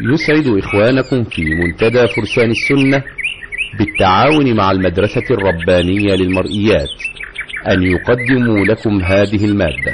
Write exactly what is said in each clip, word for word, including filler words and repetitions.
يسعد إخوانكم في منتدى فرسان السنة بالتعاون مع المدرسة الربانية للمرئيات أن يقدموا لكم هذه المادة.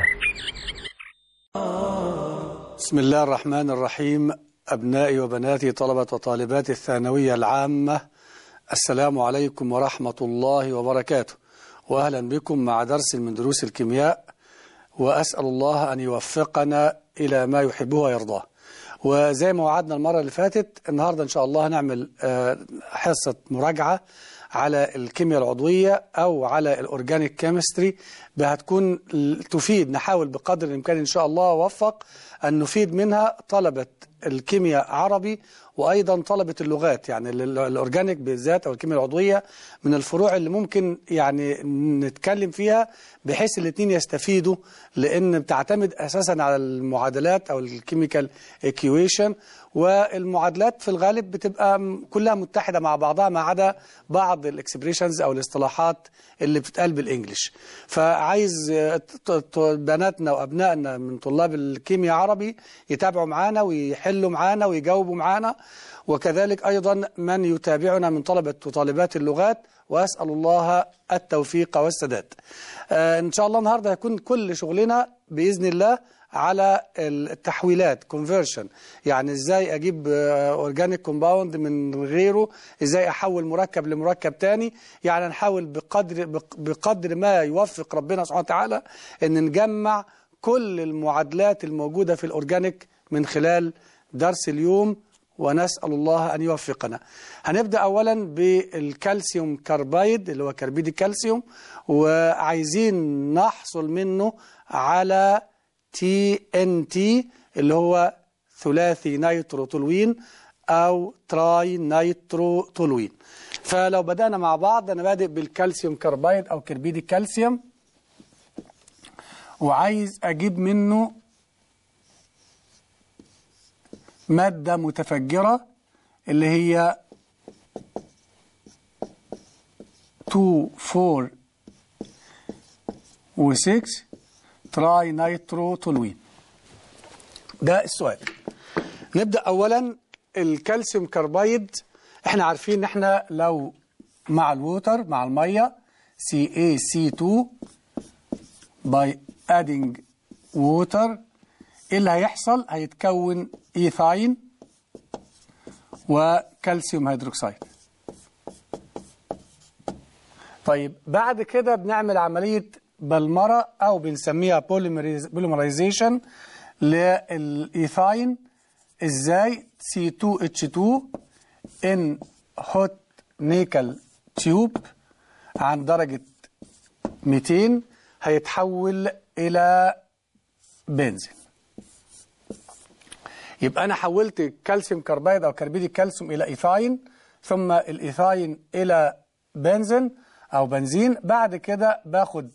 بسم الله الرحمن الرحيم. أبنائي وبناتي طلبة وطالبات الثانوية العامة، السلام عليكم ورحمة الله وبركاته، وأهلا بكم مع درس من دروس الكيمياء، وأسأل الله أن يوفقنا إلى ما يحبه ويرضاه. وزي ما وعدنا المرة اللي فاتت، النهاردة إن شاء الله هنعمل حصة مراجعة على الكيمياء العضوية أو على الأورجانيك كيمستري، هتكون تفيد، نحاول بقدر الإمكان إن شاء الله ووفق أن نفيد منها طلبة الكيمياء عربي وأيضا طلبة اللغات. يعني الأورجانيك بالذات أو الكيمياء العضوية من الفروع اللي ممكن يعني نتكلم فيها بحيث الاثنين يستفيدوا، لأن بتعتمد أساسا على المعادلات أو الكيميكال إيكويشن، والمعادلات في الغالب بتبقى كلها متحدة مع بعضها ما عدا بعض الاكسبريشنز أو الاصطلاحات اللي بتتقال بالإنجليش. فعايز بناتنا وأبنائنا من طلاب الكيمياء عربي يتابعوا معانا ويحلوا معانا ويجاوبوا معانا، وكذلك أيضا من يتابعنا من طلبة وطالبات اللغات، وأسأل الله التوفيق والسداد. آه إن شاء الله النهاردة هيكون كل شغلنا بإذن الله على التحويلات conversion، يعني ازاي اجيب اورجانيك كومباوند من غيره، ازاي احول مركب لمركب تاني. يعني نحاول بقدر بقدر ما يوفق ربنا سبحانه وتعالى ان نجمع كل المعادلات الموجودة في الاورجانيك من خلال درس اليوم، ونسأل الله أن يوفقنا. هنبدأ أولا بالكالسيوم كاربايد اللي هو كربيد الكالسيوم، وعايزين نحصل منه على تي ان تي اللي هو ثلاثي نيتروتولوين أو تراي نيتروتولوين. فلو بدأنا مع بعض، أنا بادئ بالكالسيوم كاربايد أو كربيد الكالسيوم، وعايز أجيب منه مادة متفجرة اللي هي اتنين أربعة و ستة تراي نيتروتولوين. ده السؤال. نبدأ أولا الكالسيوم كاربايد. احنا عارفين ان احنا لو مع الووتر مع المية سي إيه سي تو by adding water، ايه اللي هيحصل؟ هيتكون ايثاين وكالسيوم هيدروكسيد. طيب بعد كده بنعمل عملية بلمرة أو بنسميها بوليمرايزيشن للإيثاين. إزاي؟ سي تو اتش تو in hot nickel tube عن درجة مئتين هيتحول إلى بنزين. يبقى أنا حولت الكالسيوم كاربايد أو كربيد الكالسيوم إلى إيثاين، ثم الإيثاين إلى بنزين أو بنزين. بعد كده باخد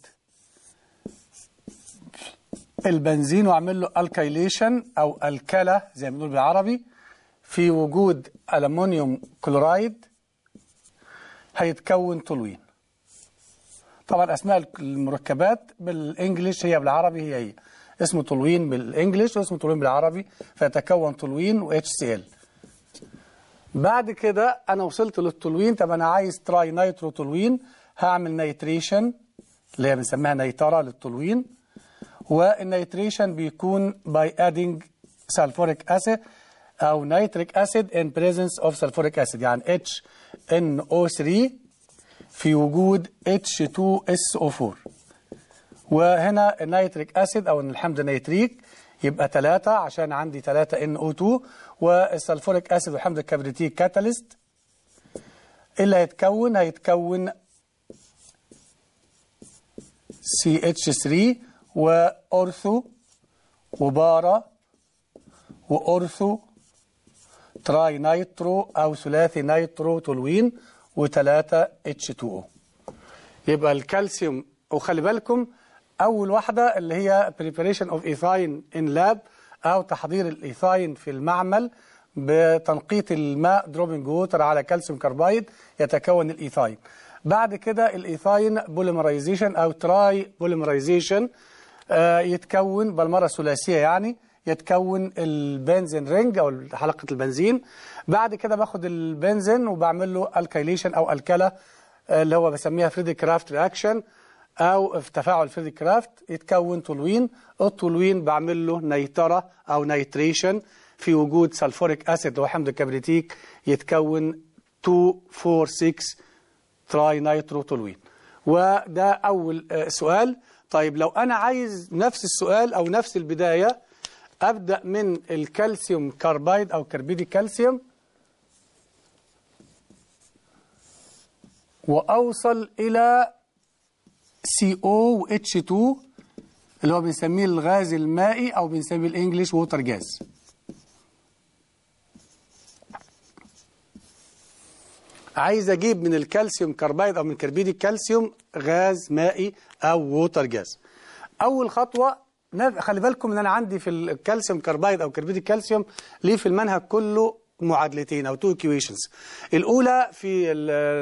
البنزين واعمل له الكايليشن او الكلة زي ما بنقول بالعربي، في وجود ألمنيوم كلورايد هيتكون تولوين. طبعا اسماء المركبات بالانجليش هي بالعربي هي هي اسمه تولوين بالانجليش واسمه تولوين بالعربي، فيتكون تولوين و اتش سي ال. بعد كده انا وصلت للتولوين. طب انا عايز تراي نيترو تولوين، هعمل نيتريشن اللي هي بنسميها نيترة للتولوين، والنيتريشن بيكون by adding sulfuric acid أو nitric acid in presence of sulfuric acid، يعني اتش ان او ثري في وجود اتش تو اس او فور. وهنا النيتريك acid أو الحمض النيتريك يبقى ثلاثة عشان عندي ثلاثة ان او تو، والسلفوريك acid والحمض الكبريتيك كاتاليست. اللي هيتكون هيتكون سي اتش ثري وأورثو وبارا وأورثو تراي نيترو أو ثلاثي نيترو تولوين وثلاثة اتش تو او. يبقى الكالسيوم، وخلي بالكم أول واحدة اللي هي preparation of ethine in lab أو تحضير الإيثاين في المعمل بتنقيط الماء dropping water على كالسيوم كاربايد يتكون الإيثاين. بعد كده الإيثاين بوليمرايزيشن أو تراي بوليمرايزيشن يتكون بالمرة الثلاثية، يعني يتكون البنزين رينج أو حلقة البنزين. بعد كده باخد البنزين وبعمل له الكيليشن أو الكلة اللي هو بسميها فريدي كرافت رياكشن أو في تفاعل فريدي كرافت، يتكون تولوين. التولوين بعمل له نيترة أو نيتريشن في وجود سلفوريك أسيد اللي هو حمض الكبريتيك، يتكون اثنين أربعة ستة تراي نيترو تولوين. وده أول سؤال. طيب لو أنا عايز نفس السؤال أو نفس البداية، أبدأ من الكالسيوم كاربايد أو كربيد الكالسيوم وأوصل إلى سي أو و اتش اتنين اللي هو بنسميه الغاز المائي أو بنسميه الإنجليش ووتر جاز. عايز أجيب من الكالسيوم كاربايد أو من كربيد الكالسيوم غاز مائي أو ووتر جاز. أول خطوة، خلي بالكم إن أنا عندي في الكالسيوم كاربايد أو كربيد الكالسيوم ليه في المنهج كله معادلتين أو تو ايكويشنز. الأولى في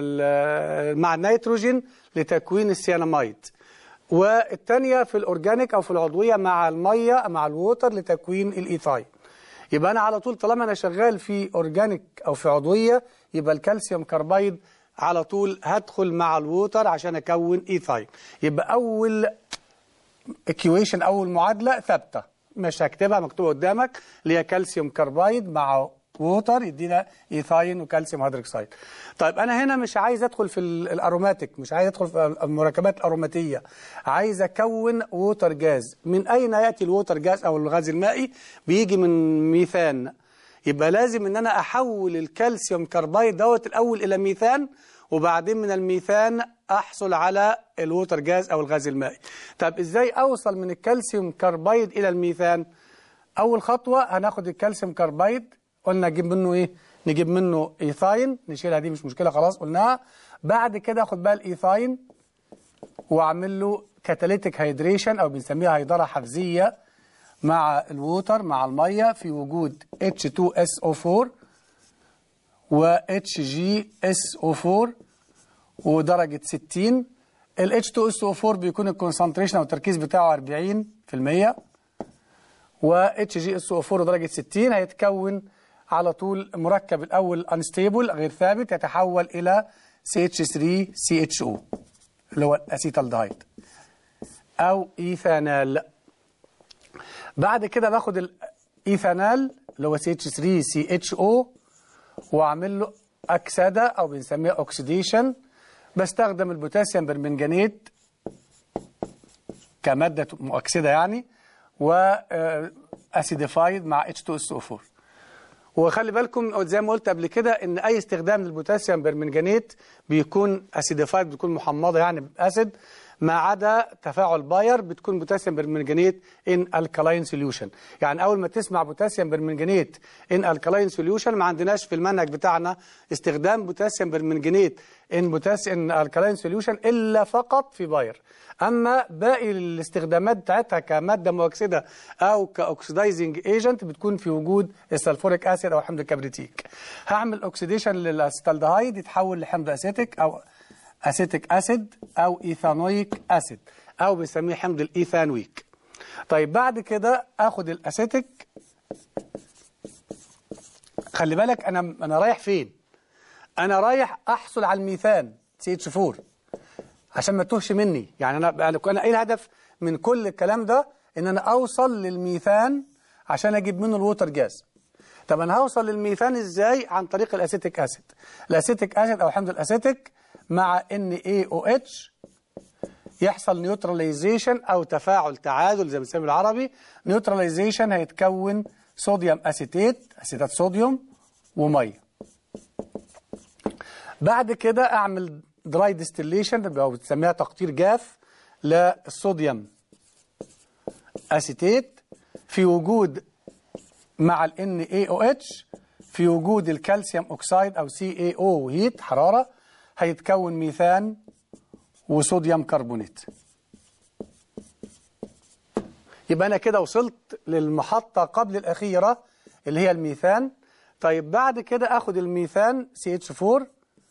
مع النيتروجين لتكوين السياناميد، والثانية في الأورجانيك أو في العضوية مع المية مع الووتر لتكوين الإيثاين. يبقى أنا على طول طالما أنا شغال في أورجانيك أو في عضوية، يبقى الكالسيوم كاربايد على طول هدخل مع الووتر عشان أكون إيثاين. يبقى أول ايكويشن أول معادلة ثابتة، مش هكتبها، مكتوبة قدامك، اللي هي كالسيوم كاربايد مع ووتر يدينا إيثاين وكالسيوم هيدروكسيد. طيب أنا هنا مش عايز أدخل في الأروماتيك، مش عايز أدخل في المركبات الأروماتية، عايز أكون ووتر جاز. من أين يأتي الووتر جاز أو الغاز المائي؟ بيجي من ميثان. يبقى لازم إن أنا أحول الكالسيوم كاربايد دوت الأول إلى ميثان، وبعدين من الميثان أحصل على الووتر جاز أو الغاز المائي. طب إزاي أوصل من الكالسيوم كاربايد إلى الميثان؟ أول خطوة هناخد الكالسيوم كاربايد، قلنا نجيب منه إيه؟ نجيب منه إيثاين، نشيلها دي مش مشكلة خلاص قلناها. بعد كده أخد بقى الإيثاين وأعمل له كاتاليتيك هيدريشن أو بنسميها هيدرة حفزية مع الووتر مع المية في وجود اتش تو اس او أربعة و اتش جي اس او أربعة ودرجة ستين. ال اتش تو اس او أربعة بيكون الكونسنتريشن أو التركيز بتاعه أربعين في المية، و اتش جي اس او أربعة درجة ستين. هيتكون على طول مركب الأول انستيبل غير ثابت يتحول إلى سي اتش ثري سي اتش او اللي هو الأسيتالدهايد أو إيثانال. بعد كده باخد الإيثانال اللي هو سي اتش ثري سي اتش او وأعمل له أكسدة أو بنسميها أوكسيديشن. بستخدم البوتاسيوم برمنجانيت كمادة مؤكسدة يعني، وأسيديفايد مع اتش تو اس او أربعة. وخلي بالكم زي ما قلت قبل كده ان اي استخدام للبوتاسيوم برمنجانيت بيكون اسيديفايد، بتكون محمضه يعني باسيد، ما عدا تفاعل باير بتكون بوتاسيوم برمنجانيت ان الكالاين سوليوشن. يعني اول ما تسمع بوتاسيوم برمنجانيت ان الكالاين سوليوشن، ما عندناش في المنهج بتاعنا استخدام بوتاسيوم برمنجانيت ان بوتاسيوم الكالاين سوليوشن الا فقط في باير. اما باقي الاستخدامات بتاعتها كماده مؤكسده او كاوكسيدايزنج ايجنت بتكون في وجود السلفوريك اسيد او حمض الكبريتيك. هعمل اوكسيديشن للاسيتالدهايد يتحول لحمض اسيتيك او اسيتيك اسيد او ايثانويك اسيد او بنسميه حمض الايثانويك. طيب بعد كده اخد الاسيتيك. خلي بالك انا انا رايح فين؟ انا رايح احصل على الميثان سي اتش أربعة عشان ما تتوهش مني. يعني انا انا ايه الهدف من كل الكلام ده؟ ان انا اوصل للميثان عشان اجيب منه الووتر جاز. طب انا هوصل للميثان ازاي؟ عن طريق الاسيتيك اسيد. الاسيتيك اسيد او حمض الاسيتيك مع ان اي او اتش يحصل نيوتراليزيشن او تفاعل تعادل زي ما بنسميه بالعربي. نيوتراليزيشن هيتكون صوديوم اسيتيت، اسيتات صوديوم وميه. بعد كده اعمل دراي ديستيليشن او بتسميها تقطير جاف للصوديوم اسيتيت في وجود مع ال ان اي او اتش في وجود الكالسيوم اوكسايد او سي اي او هيت حراره، هيتكون ميثان وصوديوم كربونات. يبقى انا كده وصلت للمحطه قبل الاخيره اللي هي الميثان. طيب بعد كده اخد الميثان سي اتش أربعة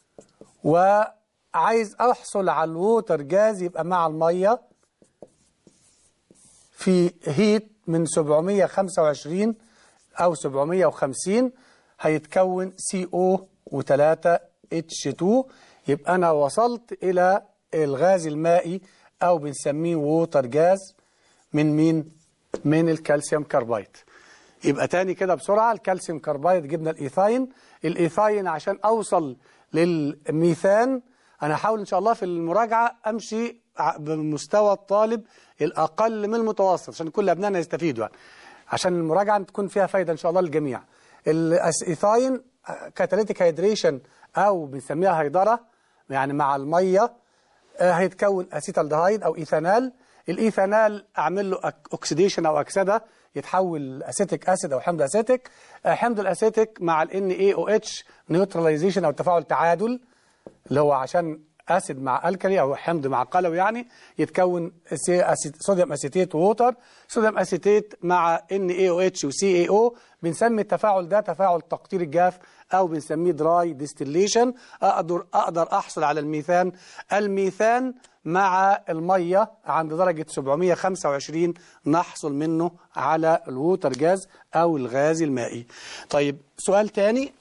وعايز احصل على الووتر جاز يبقى مع الميه في هيت من سبعمية وخمسة وعشرين أو سبعمية وخمسين هيتكون سي او وثلاثة اتش اتنين، يبقى أنا وصلت إلى الغاز المائي أو بنسميه ووتر جاز من مين؟ من الكالسيوم كاربايد. يبقى تاني كده بسرعة، الكالسيوم كاربايد جبنا الإيثاين، الإيثاين عشان أوصل للميثان أنا هحاول إن شاء الله في المراجعة أمشي بمستوى الطالب الأقل من المتوسط عشان كل أبنائنا يستفيدوا، يعني عشان المراجعة تكون فيها فايدة إن شاء الله للجميع. الإيثاين كاتاليتيك هيدريشن أو بنسميها هيدرة، يعني مع المية هيتكون أسيتالدهايد أو إيثانال. الإيثانال أعمل له أكسيديشن أو أكسدة يتحول أسيتيك أسيد أو حمض أسيتيك. حمض الأسيتيك مع ال إن إيه أو إتش نيوتراليزيشن أو تفاعل تعادل، اللي هو عشان أسيد مع ألكالي أو حمض مع قلوي، يعني يتكون صوديوم أسيتيت ووتر. صوديوم أسيتيت مع إن إيه أو إتش وسي إيه أو، بنسمي التفاعل ده تفاعل تقطير الجاف أو بنسميه دراي ديستيليشن. أقدر أقدر أحصل على الميثان. الميثان مع المية عند درجة سبعمية وخمسة وعشرين نحصل منه على الووتر جاز أو الغاز المائي. طيب سؤال تاني.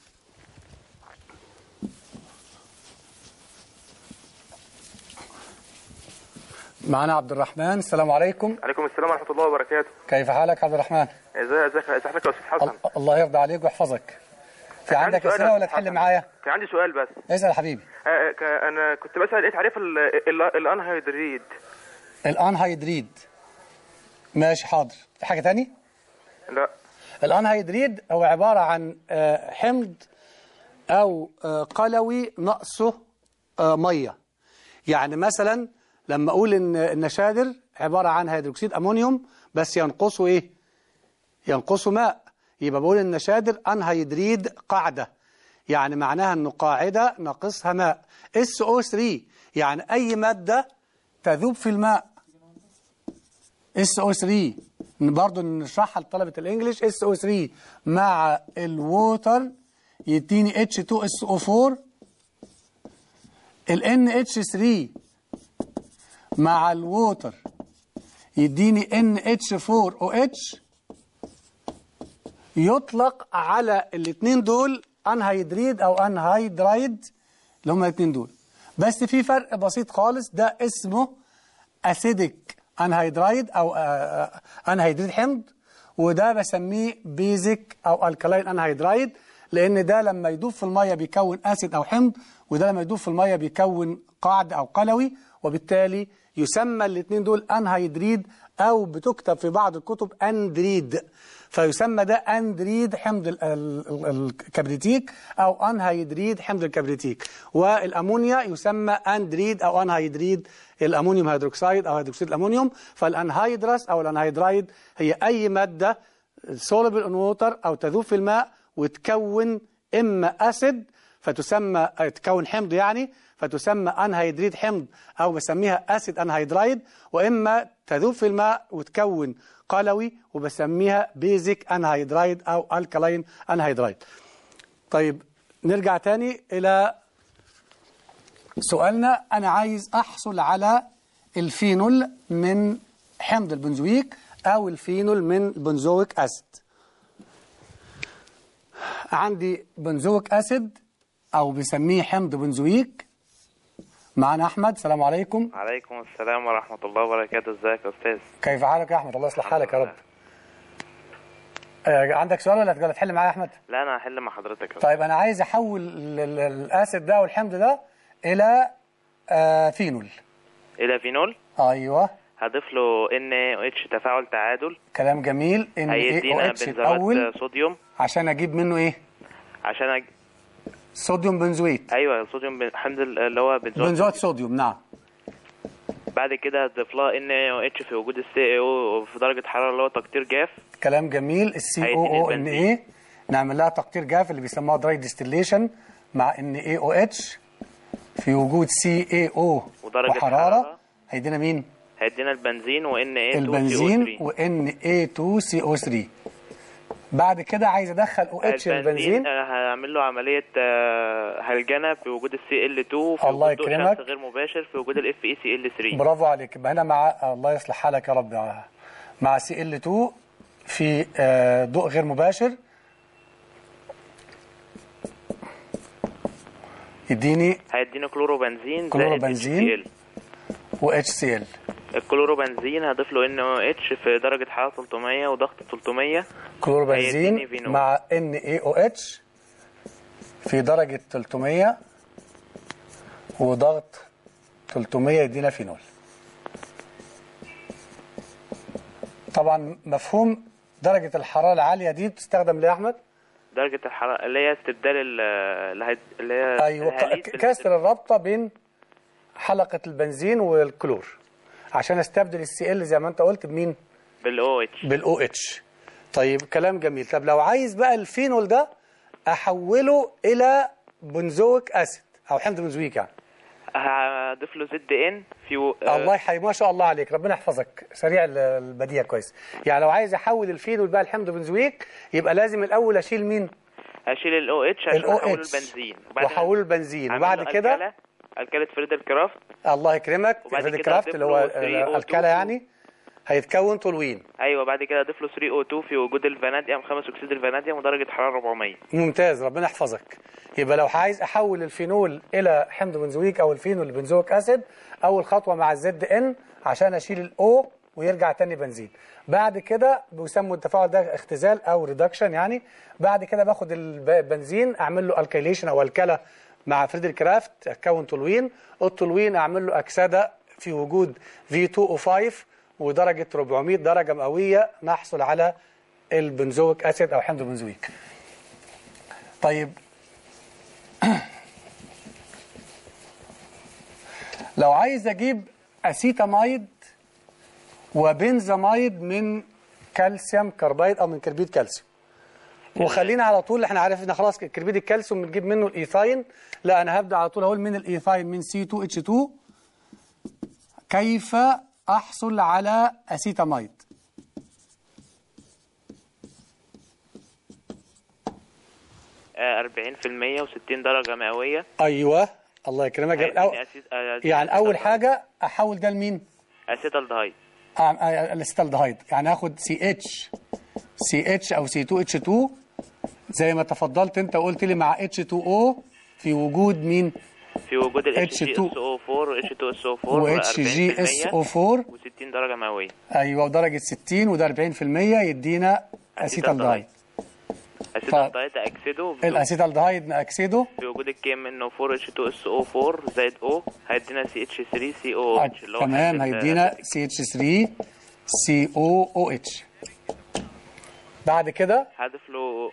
معنا عبد الرحمن. السلام عليكم. عليكم السلام ورحمة الله وبركاته. كيف حالك عبد الرحمن؟ ازاي ازيك ازي حضرتك يا استاذ حسن؟ الله يرضى عليك ويحفظك. في عندك اسئله ولا تحل معايا؟ كان عندي سؤال بس. اسال حبيبي. آه انا كنت بسال ايه تعريف الانهيدريد؟ الانهيدريد ماشي حاضر. في حاجه تاني؟ لا. الانهيدريد هو عباره عن حمض او قلوي ناقصه ميه. يعني مثلا لما اقول ان النشادر عباره عن هيدروكسيد امونيوم بس ينقصه ايه؟ ينقصه ماء، يبقى بقول النشادر انهيدريد قاعده، يعني معناها انه قاعده ناقصها ماء. اس او ثلاثة يعني اي ماده تذوب في الماء. اس او ثلاثة برضه نشرحها لطلبه الانجليش. اس او ثلاثة مع الووتر يديني اتش اتنين اس او أربعة. ال ان اتش ثلاثة مع الووتر يديني ان اتش أربعة او اتش. يطلق على الاثنين دول انهيدريد او انهيدرايد اللي هم الاثنين دول، بس في فرق بسيط خالص. ده اسمه اسيدك انهيدرايد او انهيدريد حمض، وده بسميه بيزك او الكلاين انهيدرايد، لان ده لما يدوب في الميه بيكون اسيد او حمض، وده لما يدوب في الميه بيكون قاعد او قلوي، وبالتالي يسمى الاثنين دول انهيدريد او بتكتب في بعض الكتب اندريد، فيسمى ده اندريد حمض الكبريتيك او انهيدريد حمض الكبريتيك. والامونيا يسمى اندريد او انهيدريد الامونيوم هيدروكسيد او هيدروكسيد الامونيوم. فالانهيدرس او الانهيدرايد هي اي ماده soluble in water او تذوب في الماء وتكون اما اسيد فتسمى تكون حمض يعني فتسمى انهيدريد حمض او بسميها اسيد انهيدرايد، واما تذوب في الماء وتكون قلوي وبسميها بيزك انهيدرايد او الكلاين انهيدرايد. طيب نرجع تاني الى سؤالنا. انا عايز احصل على الفينول من حمض البنزويك او الفينول من البنزويك اسيد. عندي بنزويك اسيد او بسميه حمض بنزويك. معنا احمد. السلام عليكم. عليكم السلام ورحمه الله وبركاته. ازيك يا استاذ؟ كيف حالك يا احمد؟ الله يصلح حالك يا رب. آه عندك سؤال ولا تقدر تحل معايا يا احمد؟ لا انا هحل مع حضرتك. طيب انا عايز احول الاسيد ده والحمض ده الى آه فينول. الى فينول؟ ايوه. هضيف له ان او اتش تفاعل تعادل. كلام جميل. ان او اتش الاول صوديوم عشان اجيب منه ايه؟ عشان أج... صوديوم بنزويت. ايوه صوديوم بن... حمض اللي هو بنزويت بنزويت صوديوم. نعم. بعد كده هضيف لها ان او اتش في وجود السي او في درجه حراره اللي هو تقطير جاف. كلام جميل. السي او او ان ايه نعمل لها تقطير جاف اللي بيسموها دراي ديستيليشن مع ان اي او اتش في وجود سي اي او وحراره هيدينا مين؟ هيدينا البنزين وان اي اتنين البنزين وان اي اتنين سي او ثلاثة. بعد كده عايز ادخل او اتش البنزين. هعمل له عمليه هلجنه في وجود السي ال اتنين في الله وجود يكرمك. شمس غير مباشر في وجود الاف اي سي ال ثلاثة. برافو عليك. يبقى هنا مع الله يصلح حالك يا رب مع سي ال اتنين في ضوء غير مباشر يديني هيديني كلوروبنزين كلوروبنزين و اتش سي ال. الكلوروبنزين هضيف له ان او اتش في درجه حراره ثلاثمية وضغط ثلاثمية. كلوروبنزين مع ان اي او اتش في درجه ثلاثمية وضغط ثلاثمية يدينا فينول. طبعا مفهوم درجه الحراره العاليه دي بتستخدم ليه يا احمد؟ درجه الحراره اللي هي استبدال اللي هي ايوه كسر الرابطه بين حلقه البنزين والكلور عشان استبدل السي ال زي ما انت قلت بمين؟ بالاو اتش. بالاو اتش. طيب كلام جميل. طب لو عايز بقى الفينول ده احوله الى بنزويك اسيد او حمض بنزويك يعني هضيف له زد ان في و... الله يحيي ما شاء الله عليك ربنا يحفظك سريع البديهه كويس. يعني لو عايز احول الفينول بقى لحمض بنزويك يبقى لازم الاول اشيل مين؟ اشيل الاو اتش عشان احوله البنزين واحوله البنزين وبعد كده الكاله فريدل كرافت. الله يكرمك فريدل كرافت اللي هو الكاله يعني هيتكون تولوين. ايوه بعد كده اضيف له ثري او تو في وجود الفاناديوم خمس اكسيد الفاناديوم ودرجه حراره أربعمية. ممتاز ربنا يحفظك. يبقى لو عايز احول الفينول الى حمض بنزويك او الفينول لبنزويك اسيد اول خطوه مع الزد ان عشان اشيل الاو ويرجع تاني بنزين. بعد كده بيسموا التفاعل ده اختزال او ريدكشن يعني. بعد كده باخد البنزين اعمل له الكيليشن او الكله مع فريدل كرافت اكون تولوين. التولوين اعمل له اكسده في وجود في تو او خمسة ودرجه أربعمية درجه مئويه نحصل على البنزويك اسيد او حمض بنزويك. طيب لو عايز اجيب اسيتاميد وبنزاميد من كالسيوم كربايد او من كربيد كالسيوم وخلينا على طول احنا عرفنا خلاص كربيد الكالسيوم بنجيب منه الايثاين. لا انا هبدا على طول اقول من الايثاين من سي تو اتش تو كيف احصل على اسيتاميد. أربعين في المية وستين درجه مئويه. ايوه الله يكرمك. أو يعني اول حاجه احول ده لمين؟ اسيتالدهايد. الاسيتالدهايد يعني هاخد سي اتش سي اتش او سي تو اتش تو زي ما تفضلت انت وقلت لي مع اتش تو او في وجود مين؟ في وجود ال اتش جي اس او أربعة و اتش تو اس او أربعة و اتش جي اس او أربعة و60 درجه مئويه. ايوه ودرجه ستين وده أربعين في المية يدينا اسيتالدهايد. اسيتالدهايد اكسده الاسيتالدهايد ناكسده في وجود الكيم منه أربعة اتش تو اس او أربعة زائد او هيدينا سي اتش ثري سي او اتش اللي هو تمام هيدينا سي اتش ثري سي او او اتش. بعد كده هضيف له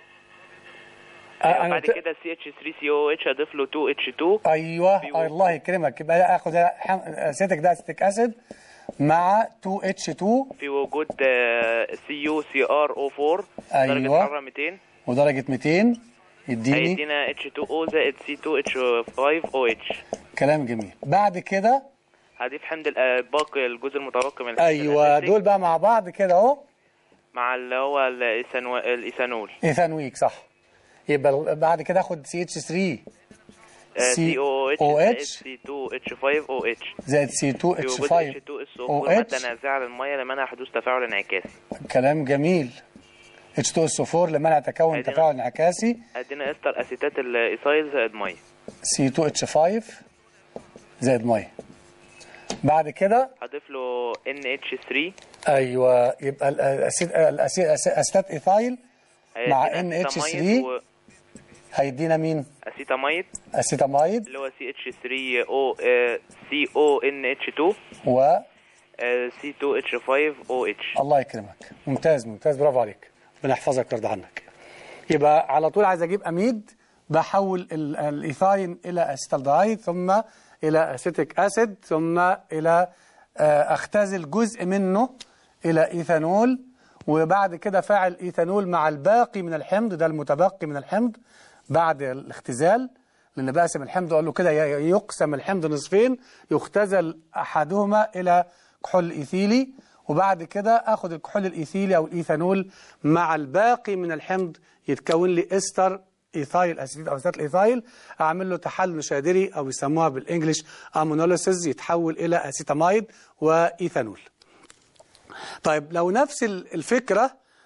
أيوة بعد كده سي اتش ثري سي او اتش هضيف له تو اتش تو. ايوه الله يكرمك. يبقى اخد اسيتيك ده اسيتيك اسيد مع تو اتش تو في وجود سي يو سي ار او أربعة أيوة. درجه حراره مئتين ودرجه مئتين يديني هيدينا اتش تو او زائد سي تو اتش خمسة او اتش. كلام جميل. بعد كده هضيف حمض الباقي الجزء المتبقي من ايوه دول بقى مع بعض كده اهو مع اللي هو الايثانول ايثانويك صح. يبقى بعد كده اخد سي اتش ثري سي او اتش سي تو اتش خمسة او اتش زائد سي تو اتش خمسة او اتش ماده نازعه للميه لمنع حدوث تفاعل انعكاسي. كلام جميل. اتش تو اس او أربعة لمنع تكون تفاعل انعكاسي. ادينا استر اسيتات الايثايل زائد ميه سي تو اتش خمسة زائد ميه. بعد كده هضيف له ان اتش ثري. ايوه يبقى الاسيتات ايثايل مع ان اتش ثري و... هيدينا مين؟ اسيتاميد. اسيتاميد اللي هو سي اتش ثري او سي او ان اتش تو و سي تو اتش خمسة او اتش. الله يكرمك. ممتاز ممتاز برافو عليك ربنا يحفظك ويرضى عنك. يبقى على طول عايز اجيب اميد بحول الايثاين الى اسيتالدهايد ثم الى اسيتيك اسيد ثم الى اختزل جزء منه الى ايثانول وبعد كده فاعل ايثانول مع الباقي من الحمض ده المتبقي من الحمض بعد الاختزال لان بقسم الحمض اقول له كده يقسم الحمض نصفين يختزل احدهما الى كحول ايثيلي وبعد كده اخد الكحول الايثيلي او الايثانول مع الباقي من الحمض يتكون لي استر ايثايل اسيتيد او اسيتات الايثايل اعمل له تحلل نشادري او يسموها بالانجلش امونوليسيس يتحول الى اسيتاميد وايثانول. طيب لو نفس الفكره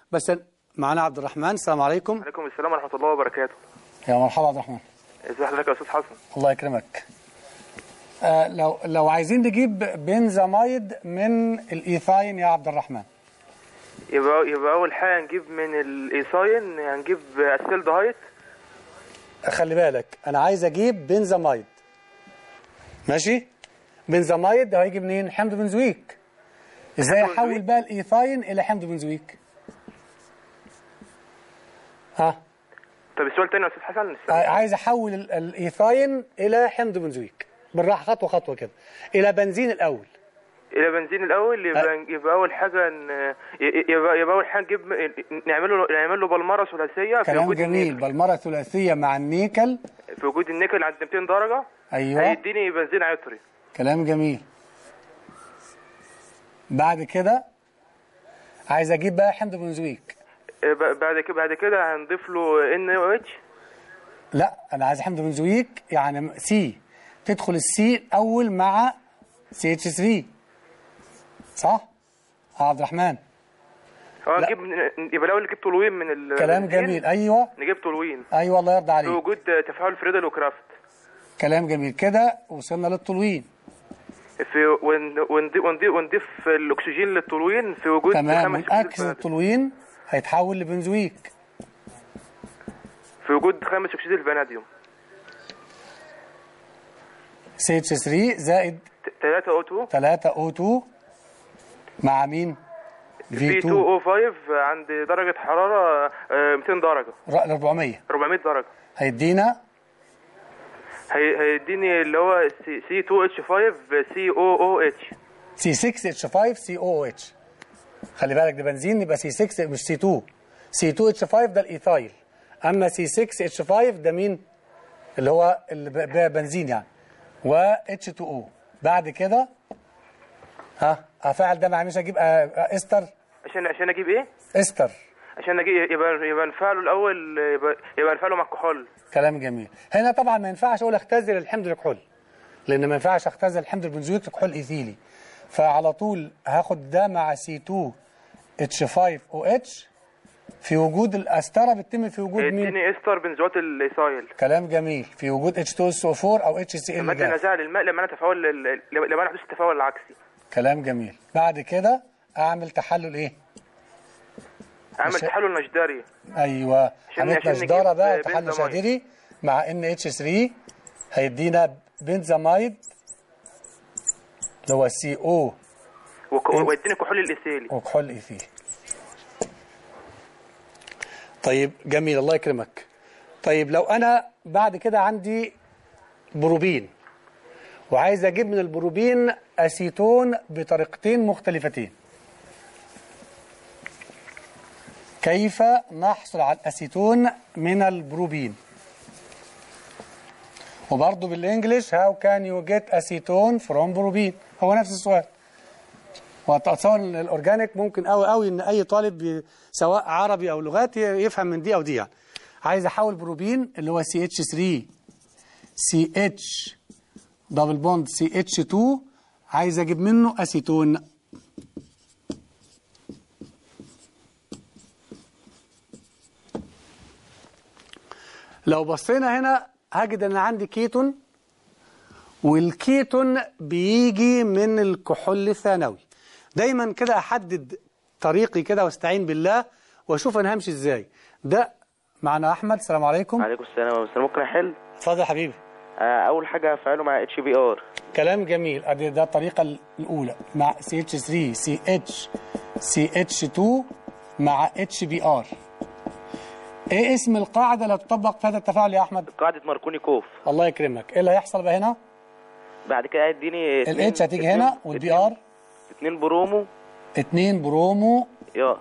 بس معنا عبد الرحمن. السلام عليكم. وعليكم السلام ورحمه الله وبركاته. يا مرحبا عبد الرحمن. ازي حضرتك يا استاذ حسن؟ الله يكرمك. آه لو لو عايزين نجيب بنزامايد من الايثاين يا عبد الرحمن، يبقى يبقى اول حاجه نجيب من الايثاين هنجيب اسيلدهايد. خلي بالك انا عايز اجيب بنزامايد، ماشي؟ بنزامايد ده هيجي منين؟ حمض بنزويك. ازاي احول بقى الايثاين الى حمض بنزويك؟ ها طب السؤال تاني يا استاذ حسن. عايز احول الايثاين الى حمض بنزويك بالراحه، خطوه خطوه كده، الى بنزين الاول. الى بنزين الاول يبقى أه. يبقى اول حاجه يبقى يبقى اول حاجه نجيب نعمل له نعمل له بلمره ثلاثيه في وجود جميل النيكل. بلمره ثلاثيه مع النيكل في وجود النيكل عند مئتين درجه. ايوه هيديني بنزين عطري. كلام جميل. بعد كده عايز اجيب بقى حمض بنزويك. بعد كده بعد كده هنضيف له ان او اتش. لا انا عايز حمض بنزويك يعني سي، تدخل السي الاول مع سي اتش ثلاثة، صح يا عبد الرحمن؟ اه نجيب يبقى الاول نجيب تولوين من ال كلام جميل. ايوه نجيب تولوين. ايوه الله يرضى عليك. في وجود تفاعل فريدل وكرافت. كلام جميل. كده وصلنا للتولوين. في ونضيف ونضيف الاكسجين للتولوين في وجود تمام. اكسيد التولوين هيتحول لبنزويك في وجود خامس اكسيد الفاناديوم سي اتش ثلاثة زائد ثلاثة او اثنين ثلاثة او اثنين مع مين؟ في اثنين او خمسة عند درجة حرارة مئتين درجة أربعمية أربعمية درجة. هيدينا هي هيديني اللي هو سي اثنين اتش خمسة سي او او اتش سي ستة اتش خمسة سي او او اتش. خلي بالك ده بنزين يبقى سي ستة مش سي اثنين. سي اثنين اتش خمسة ده الايثايل، اما سي ستة اتش خمسة ده مين؟ اللي هو اللي بنزين يعني، و اتش اثنين او. بعد كده ها افعل ده مع مش اجيب استر عشان عشان اجيب ايه؟ استر عشان اجيب يبقى يبقى نفعله الاول يبقى يبقى نفعله مع الكحول. كلام جميل. هنا طبعا ما ينفعش اقول اختزل الحمض الكحول، لان ما ينفعش اختزل الحمض البنزويك لكحول ايثيلي، فعلى طول هاخد ده مع سي اثنين اتش خمسة او اتش في وجود الاستره بتتم في وجود مين؟ اديني استر بنزوات الايثايل. كلام جميل. في وجود اتش اثنين اس او أربعة او اتش سي ال لما ادي نزاع للماء لما انا تفاعل لما انا احدث التفاعل العكسي. كلام جميل. بعد كده اعمل تحلل ايه؟ اعمل مش... تحلل نجدري. ايوه عملت نجدره بقى تحلل نجدري مع ان اتش ثلاثة هيدينا بنزامايد اللي هو سي او ويديني كحول الايثيلي وكحول الايثيلي. طيب جميل الله يكرمك. طيب لو انا بعد كده عندي بروبين وعايز اجيب من البروبين اسيتون بطريقتين مختلفتين، كيف نحصل على الاسيتون من البروبين؟ وبرضه بالانجلش how can you get acetone from بروبين؟ هو نفس السؤال. واتصور ان الاورجانيك ممكن قوي قوي ان اي طالب سواء عربي او لغات يفهم من دي او دي. يعني عايز احول بروبين اللي هو سي اتش ثلاثة سي اتش دبل بوند سي اتش اثنين، عايز اجيب منه اسيتون. لو بصينا هنا هجد ان عندي كيتون، والكيتون بيجي من الكحول الثانوي. دايما كده احدد طريقي كده واستعين بالله واشوف انا همشي ازاي. ده معنا احمد. السلام عليكم. وعليكم السلام. بس ممكن احل؟ اتفضل حبيبي. اول حاجه هفعله مع اتش بي ار. كلام جميل. ادي ده الطريقه الاولى مع سي اتش ثلاثة سي اتش سي اتش اثنين مع اتش بي ار. ايه اسم القاعده اللي هتطبق في هذا التفاعل يا احمد؟ قاعده ماركونيكوف. الله يكرمك. ايه اللي هيحصل بقى هنا؟ بعد كده هيديني الاتش هتيجي هنا والبي ار اتنين برومو اتنين برومو يا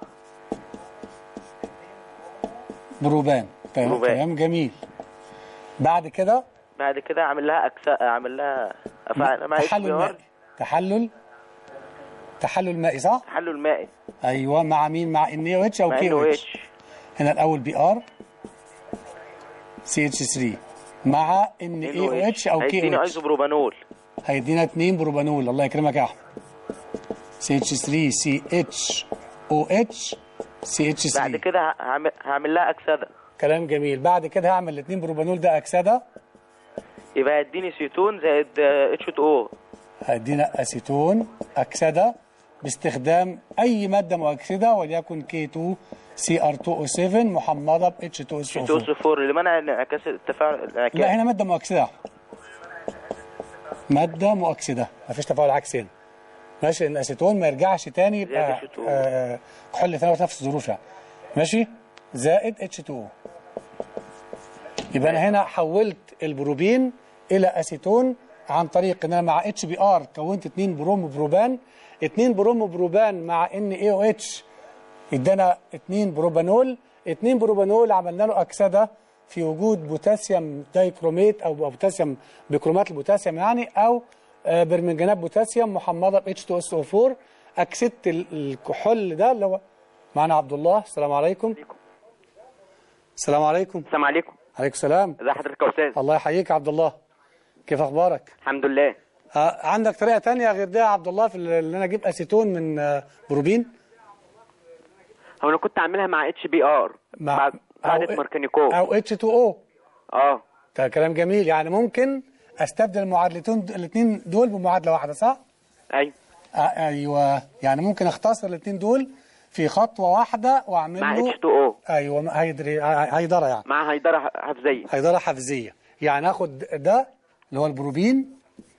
بروبان. كلام جميل. بعد كده بعد كده اعمل لها اكساء اعمل لها افعل مع تحلل مائي. تحلل تحلل مائي صح؟ تحلل مائي. ايوه مع مين؟ مع ان او اتش او كي او اتش. هنا الاول بي ار سي اتش ثلاثة مع ان اي او اتش او كي او اتش. هيدينا ايزوبروبانول. هيدينا اتنين بروبانول. الله يكرمك يا احمد. سي اتش ثلاثة سي اتش او اتش سي اتش ثلاثة. بعد كده هعمل هعمل لها اكسده. كلام جميل. بعد كده هعمل الاثنين بروبانول ده اكسده، يبقى يديني سيتون زائد اتش اتنين او. هيدينا اسيتون اكسده باستخدام اي ماده مؤكسده وليكن كي اتنين سي ار اتنين او سبعة محمضه ب اتش اتنين اس او اربعة اللي منع انعكاس التفاعل الانعكاس. لا هنا ماده مؤكسده، ماده مؤكسده مفيش تفاعل عكسي هنا. ماشي، ان الاسيتون ما يرجعش تاني يبقى آه كحول ثانوي في نفس الظروف يعني. ماشي، زائد اتش اتنين او. يبقى انا هنا حولت البروبين الى اسيتون عن طريق ان انا مع اتش بي ار كونت اتنين برومو بروبان، اتنين برومو بروبان مع ان اي او اتش ادانا اتنين بروبانول، اتنين بروبانول عملنا له اكسده في وجود بوتاسيوم دايكروميت او بوتاسيوم بكرومات البوتاسيوم يعني، او برمنجانات بوتاسيوم محمضه ب اتش اتنين اس او اربعة. اكسدت الكحول ده اللي هو معنا عبد الله. السلام عليكم. السلام عليكم. السلام عليكم. عليكم السلام. ازي حضرتك يا استاذ؟ الله يحييك يا عبد الله، كيف اخبارك؟ الحمد لله. آه عندك طريقه تانية غير ده يا عبد الله في اللي انا اجيب اسيتون من آه بروبين؟ هو انا كنت عاملها مع اتش بي ار مع قاعده ماركانيكوف او اتش اتنين او. اه ده كلام جميل. يعني ممكن استبدل المعادلتين الاثنين دول بمعادله واحده صح؟ ايوه. آه ايوه، يعني ممكن اختصر الاثنين دول في خطوه واحده واعمل مع له اتش اتنين او. ايوه هيدري هيدره يعني مع هيدره حفزيه. هيدره حفزيه، يعني اخد ده اللي هو البروبين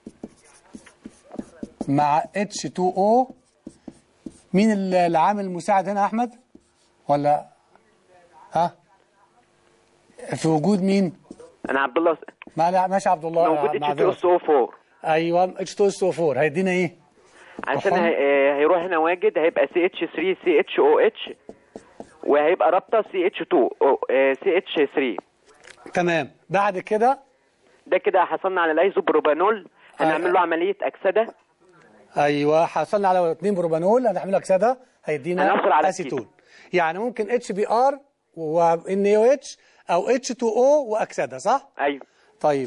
مع اتش اتنين او. مين العامل المساعد هنا احمد ولا ها؟ في وجود مين؟ انا عبد الله. ما ماشي عبد الله. موجود اتش اتنين اس او اربعة. ايوه اتش اتنين اس او اربعة هيدينا ايه؟ عشان هي... هيروح هنا واجد هيبقى سي اتش ثلاثة سي اتش او اتش وهيبقى رابطه سي اتش اتنين سي اتش ثلاثة. تمام. بعد كده ده كده حصلنا على الايزوبروبانول، هنعمل له عمليه اكسده. ايوه حصلنا على اثنين بروبانول هنعمل له اكسده هيدينا اسيتون. يعني ممكن اتش بي ار وان او اتش او اتش اتنين او واكسده صح؟ ايوه. طيب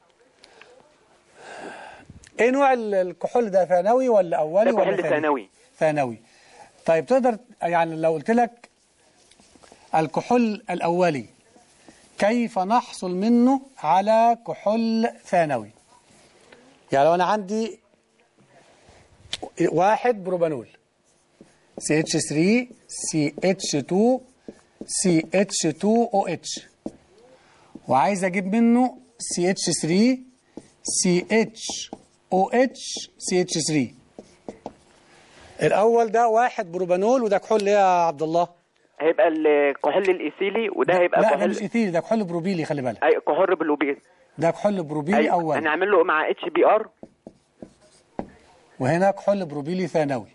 ايه نوع الكحول ده، ثانوي ولا اولي ده ولا كحول ثانوي؟ ثانوي. طيب تقدر يعني لو قلت لك الكحول الاولي كيف نحصل منه على كحول ثانوي؟ يعني لو انا عندي واحد بروبانول سي اتش ثلاثة سي اتش اتنين سي اتش اتنين او اتش وعايز اجيب منه سي اتش ثلاثة سي اتش او اتش سي اتش ثلاثة. الاول ده واحد بروبانول وده كحول ايه يا عبد الله؟ هيبقى الكحول الايثيلي وده هيبقى لا كحول. ده مش ايثيلي، ده كحول بروبيلي خلي بالك. اي كحول بروبيلي. ده كحول بروبيلي أيوة. اول. هنعمل له مع اتش بي ار وهنا كحول بروبيلي ثانوي.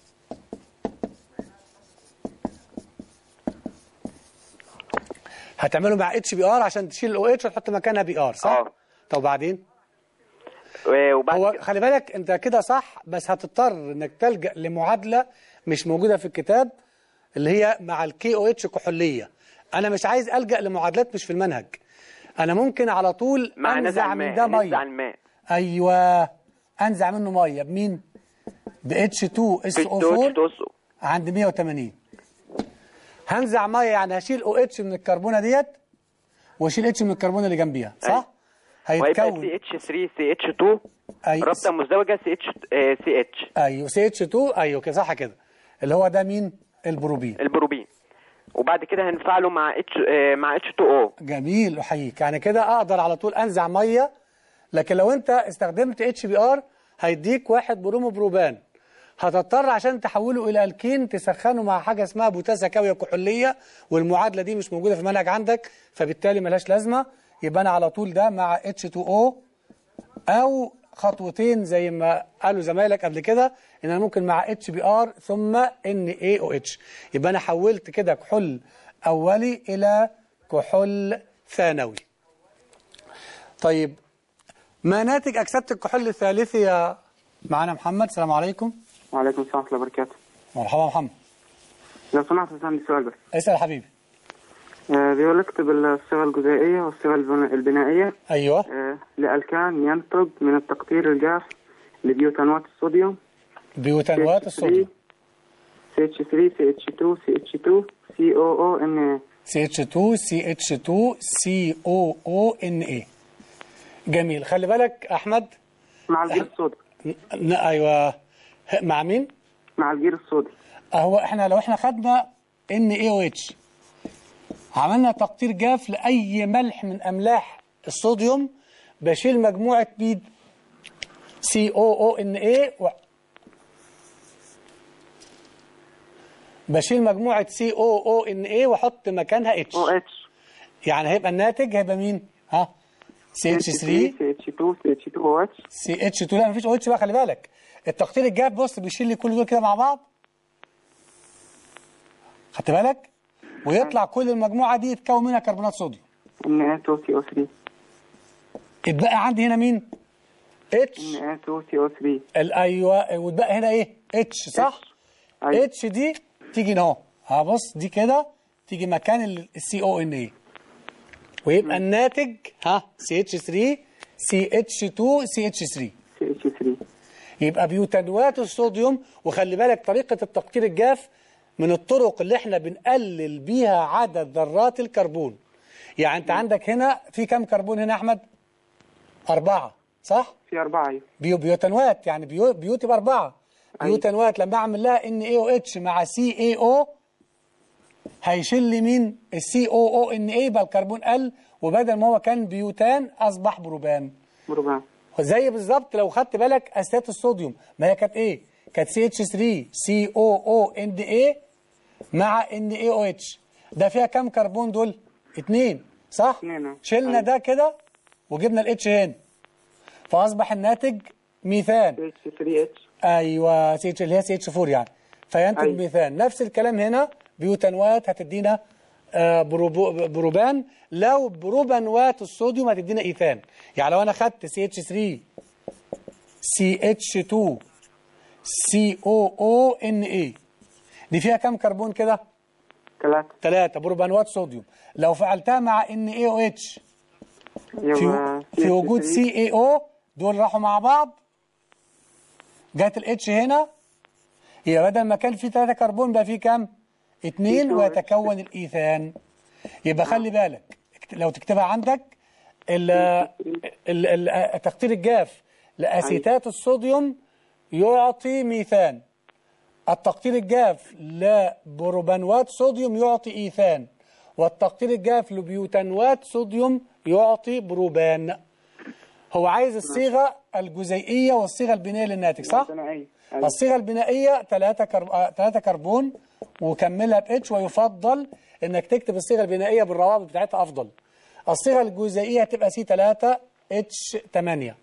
هتعمله مع اتش بي ار عشان تشيل الاو اتش وتحط مكانها بي ار صح؟ اه. طب وبعدين؟ وبعد هو خلي بالك انت كده صح، بس هتضطر انك تلجأ لمعادله مش موجوده في الكتاب اللي هي مع الكي او اتش كحوليه. انا مش عايز الجأ لمعادلات مش في المنهج. انا ممكن على طول انزع من ده ميه. انزع الماء. ايوه انزع منه ميه بمين؟ ب اتش اتنين اس او اربعة عند مية وتمانين. هنزع ميه يعني هشيل او اتش من الكربونه ديت واشيل اتش من الكربونه اللي جنبيها صح؟ هيتكون سي اتش ثلاثة سي اتش اتنين أي رابطه مزدوجه سي اتش سي اتش. ايوه سي اتش اتنين ايوه كده صح كده، اللي هو ده مين؟ البروبين. البروبين. وبعد كده هنفعله مع اتش مع اتش اتنين او. جميل احييك. يعني كده اقدر على طول انزع ميه، لكن لو انت استخدمت اتش بي ار هيديك واحد برومو بروبان، هتضطر عشان تحوله الى الكين تسخنه مع حاجه اسمها بوتاسا كاويه كحوليه، والمعادله دي مش موجوده في المنهج عندك فبالتالي ملهاش لازمه. يبقى انا على طول ده مع اتش اتنين او او خطوتين زي ما قالوا زمايلك قبل كده ان انا ممكن مع اتش بي ار ثم ان اي او اتش. يبقى انا حولت كده كحول اولي الى كحول ثانوي. طيب ما ناتج اكسده الكحول الثالثي يا معانا محمد؟ السلام عليكم. وعليكم السلام ورحمه الله وبركاته. مرحبا محمد. لو سمحت بس عندي سؤال بس. اسال يا حبيبي. آه بيقول اكتب الصيغه الجزيئيه والصيغه البنائيه. ايوه. آه لالكان ينتج من التقطير الجاف لبيوتانوات الصوديوم. بيوتانوات الصوديوم. سي اتش ثلاثة سي اتش اتنين سي اتش اتنين سي او او ان اي. سي اتش اتنين سي اتش اتنين سي او او ان اي. جميل. خلي بالك احمد مع الجير الصودي. ن- ايوه مع مين؟ مع الجير الصودي. هو احنا لو احنا خدنا ان اي او اتش عملنا تقطير جاف لاي ملح من املاح الصوديوم، بشيل مجموعه بيد سي او او ان اي و... بشيل مجموعه سي او او ان اي واحط مكانها اتش. او اتش. يعني هيبقى الناتج هيبقى مين؟ ها سي اتش ثلاثة سي اتش اتنين سي اتش اتنين او اتش. سي اتش اتنين. لا مفيش او اتش بقى، خلي بالك التقطير الجاف بص بيشيل لي كل دول كده مع بعض، خدت بالك؟ ويطلع كل المجموعه دي يتكون منها كربونات صوديوم. ان اي اتنين سي او ثلاثة. اتبقى عندي هنا مين؟ اتش. ان اي اتنين سي او ثلاثة. ال- ايوه، واتبقى هنا ايه؟ اتش صح؟ أيوة. اتش دي تيجي هنا اهو، هبص دي كده تيجي مكان السي او ان اي، ويبقى الناتج ها سي اتش ثلاثة سي اتش اتنين سي اتش ثلاثة. سي اتش ثلاثة. يبقى بيوتانوات الصوديوم. وخلي بالك طريقة التقطير الجاف من الطرق اللي احنا بنقلل بيها عدد ذرات الكربون. يعني انت عندك هنا في كم كربون هنا يا احمد؟ أربعة صح؟ في أربعة. أيوة. بيو بيوتانوات، يعني بيو بيوت يبقى أربعة. بيوتانوات لما أعمل لها ان اي او اتش مع سي اي او هيشيل لي مين؟ السي او او ان اي، يبقى الكربون قل، وبدل ما هو كان بيوتان أصبح بروبان. بروبان. زي بالظبط لو خدت بالك اسيتات الصوديوم، ما هي كانت ايه؟ كانت سي اتش ثلاثة سي او او ان دي اي مع ان اي او اتش. ده فيها كام كربون دول؟ اتنين صح؟ اتنين. شلنا أيوة. ده كده وجبنا الاتش هنا، فاصبح الناتج ميثان. سي اتش ثلاثة اتش. ايوه سي اتش اللي هي سي اتش أربعة يعني، فينتج أيوة. ميثان. نفس الكلام هنا بيوتانوات هتدينا آه بروبو بروبان، لو بروبانوات الصوديوم هتدينا ايثان. يعني لو انا خدت سي اتش ثلاثة سي اتش اتنين سي او او ان اي دي فيها كام كربون كده؟ ثلاثة. ثلاثة بروبانوات صوديوم. لو فعلتها مع ان اي او اتش في, في وجود سي اي او، دول راحوا مع بعض، جات الاتش هنا، يبقى بدل ما كان في ثلاثة كربون بقى في كام؟ اثنين، ويتكون الايثان. يبقى خلي بالك لو تكتبها عندك ال ال التقطير الجاف لاسيتات الصوديوم يعطي ميثان، التقطير الجاف لبروبانوات صوديوم يعطي ايثان، والتقطير الجاف لبيوتانوات صوديوم يعطي بروبان. هو عايز الصيغه الجزيئيه والصيغه البنائيه للناتج صح؟ الصيغه البنائيه ثلاثة كرب... ثلاثة كربون وكملها باتش، ويفضل انك تكتب الصيغه البنائيه بالروابط بتاعتها افضل. الصيغه الجزيئيه هتبقى سي ثلاثة اتش ثمانية.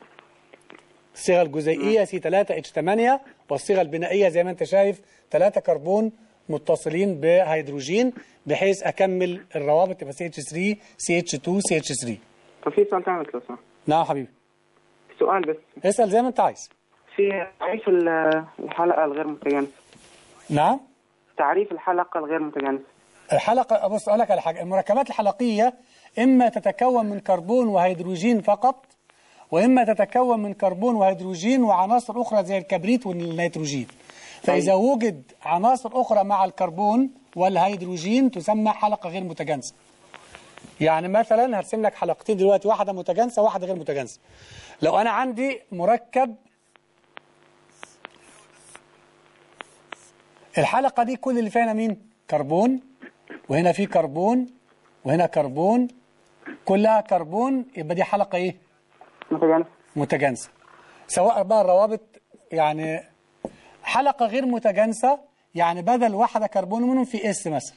الصيغه الجزيئيه سي ثلاثة اتش ثمانية، والصيغه البنائيه زي ما انت شايف ثلاثة كربون متصلين بهيدروجين، بحيث اكمل الروابط تبقى سي اتش ثلاثة سي اتش اتنين سي اتش ثلاثة. طب في سؤال ثاني لو سمحت. نعم حبيبي. سؤال بس. اسال زي ما انت عايز. في تعريف الحلقه الغير متجانسه. نعم. تعريف الحلقه الغير متجانسه. الحلقه بص اقول لك على حاجه، المركبات الحلقيه اما تتكون من كربون وهيدروجين فقط، واما تتكون من كربون وهيدروجين وعناصر اخرى زي الكبريت والنيتروجين. فاذا وجد عناصر اخرى مع الكربون والهيدروجين تسمى حلقه غير متجانسه. يعني مثلا هرسم لك حلقتين دلوقتي، واحده متجانسه وواحده غير متجانسه. لو انا عندي مركب الحلقه دي كل اللي فيها مين؟ كربون، وهنا في كربون، وهنا كربون، كلها كربون، يبقى دي حلقه ايه؟ متجانسه. متجانسه. سواء بقى الروابط، يعني حلقه غير متجانسه يعني بدل واحده كربون منهم في اس مثلا،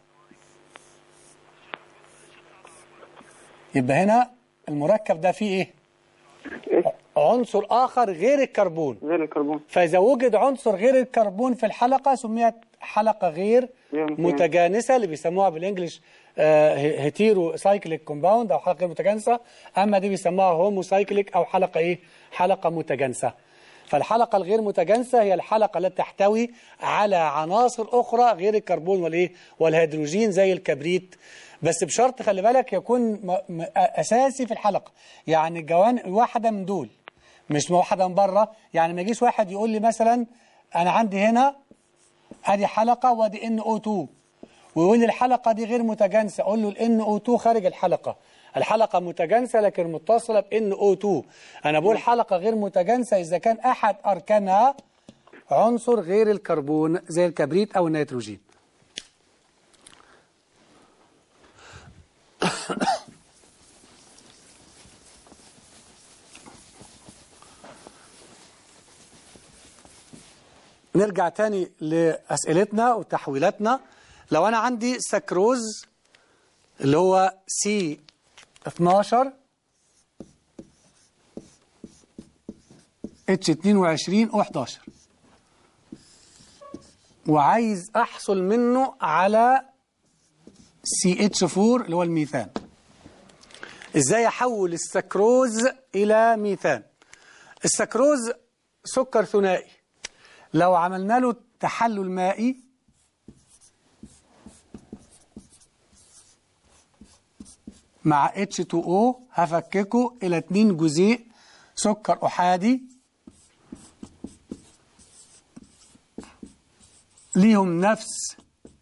يبقى هنا المركب ده فيه ايه؟ عنصر اخر غير الكربون. غير الكربون. فاذا وجد عنصر غير الكربون في الحلقه سميت حلقه غير متجانسه، اللي بيسموها بالانجلش هيتيرو سايكليك كومباوند او حلقه غير متجانسه. اما دي بيسموها هومو سايكليك او حلقه ايه؟ حلقه متجانسه. فالحلقه الغير متجانسه هي الحلقه التي تحتوي على عناصر اخرى غير الكربون والايه؟ والهيدروجين زي الكبريت، بس بشرط خلي بالك يكون اساسي في الحلقه، يعني جوان واحده من دول مش واحده من بره. يعني ما يجيش واحد يقول لي مثلا انا عندي هنا ادي حلقه وادي ان او اتنين ويقول لي الحلقة دي غير متجانسة، أقول له ال إن أو تو خارج الحلقة. الحلقة متجانسة لكن متصلة ب إن أو تو. أنا بقول حلقة غير متجانسة إذا كان أحد أركانها عنصر غير الكربون زي الكبريت أو النيتروجين. نرجع تاني لأسئلتنا وتحويلاتنا. لو أنا عندي سكروز اللي هو سي اتناشر اتش اتنين وعشرين او حداشر وعايز أحصل منه على سي اتش اربعة اللي هو الميثان، إزاي أحول السكروز إلى ميثان؟ السكروز سكر ثنائي، لو عملنا له تحلل مائي مع اتش تو او هفككه إلى اتنين جزيء سكر أحادي ليهم نفس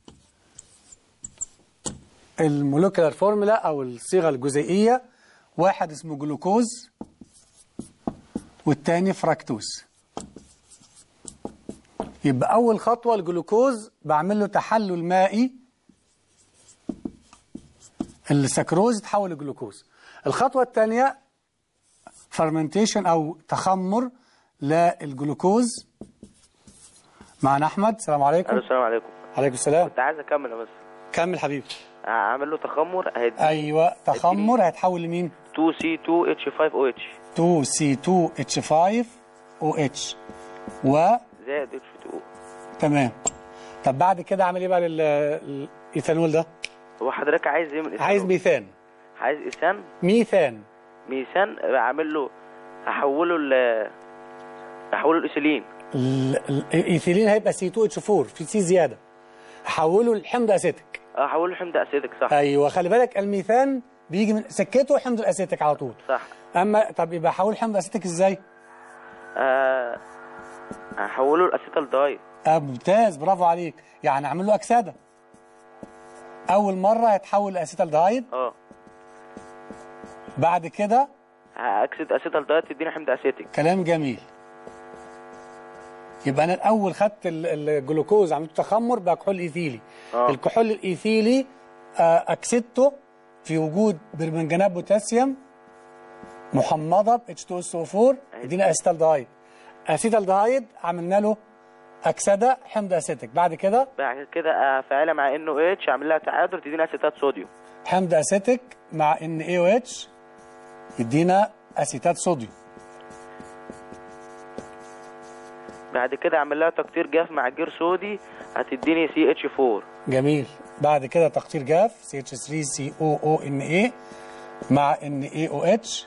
المولكيولار فورمولا أو الصيغة الجزيئية، واحد اسمه جلوكوز والتاني فركتوز. يبقى أول خطوة الجلوكوز بعمل له تحلل مائي، السكروز يتحول لجلوكوز. الخطوة الثانية فرمنتيشن أو تخمر للجلوكوز. معنا أحمد، السلام عليكم. السلام عليكم. عليكم السلام. كنت عايز أكمل بس. كمل حبيبي. أعمل له تخمر هيدي. أيوة تخمر هيتحول لمين؟ تو سي تو اتش خمسة او اتش. تو سي تو اتش خمسة او اتش و زائد اتش تو او. تمام. طب بعد كده أعمل إيه بقى للإيثانول ده؟ هو حضرتك عايز إيه من الإيثانول؟ عايز ميثان. عايز إيثان؟ ميثان. ميثان بعمل له هحوله ل هحوله لإيثيلين. الإيثيلين هيبقى سي تو اتش اربعة في سي زيادة، هحوله لحمض أسيتيك. اه هحوله لحمض أسيتيك صح. أيوه خلي بالك الميثان بيجي من سكته حمض الأسيتيك على طول. صح. أما طب يبقى هحول حمض أسيتيك إزاي؟ آه هحوله لأسيتالدهايد. آه ممتاز برافو عليك، يعني أعمل له أكسدة. أول مرة هيتحول لأسيتالدهايد. اه بعد كده هأكسد أسيتالدهايد تديني حمض أسيتيك. كلام جميل. يبقى أنا الأول خدت الجلوكوز عملت تخمر بكحول إيثيلي. آه. الكحول الإيثيلي أكسدته في وجود برمنجانات بوتاسيوم محمضة ب اتش تو اس او اربعة يدينا أسيتالدهايد. أسيتالدهايد عملنا له أكسدة حمض أسيتيك. بعد كده بعد كده أفعلها مع ان او اتش أعمل لها تعادل تدينا أسيتات صوديوم. حمض أسيتيك مع ان اي او اتش يدينا أسيتات صوديوم. بعد كده اعمل لها تقطير جاف مع جير صودي هتديني سي اتش اربعة. جميل. بعد كده تقطير جاف سي اتش ثلاثة سي او او ان اي مع ان اي او اتش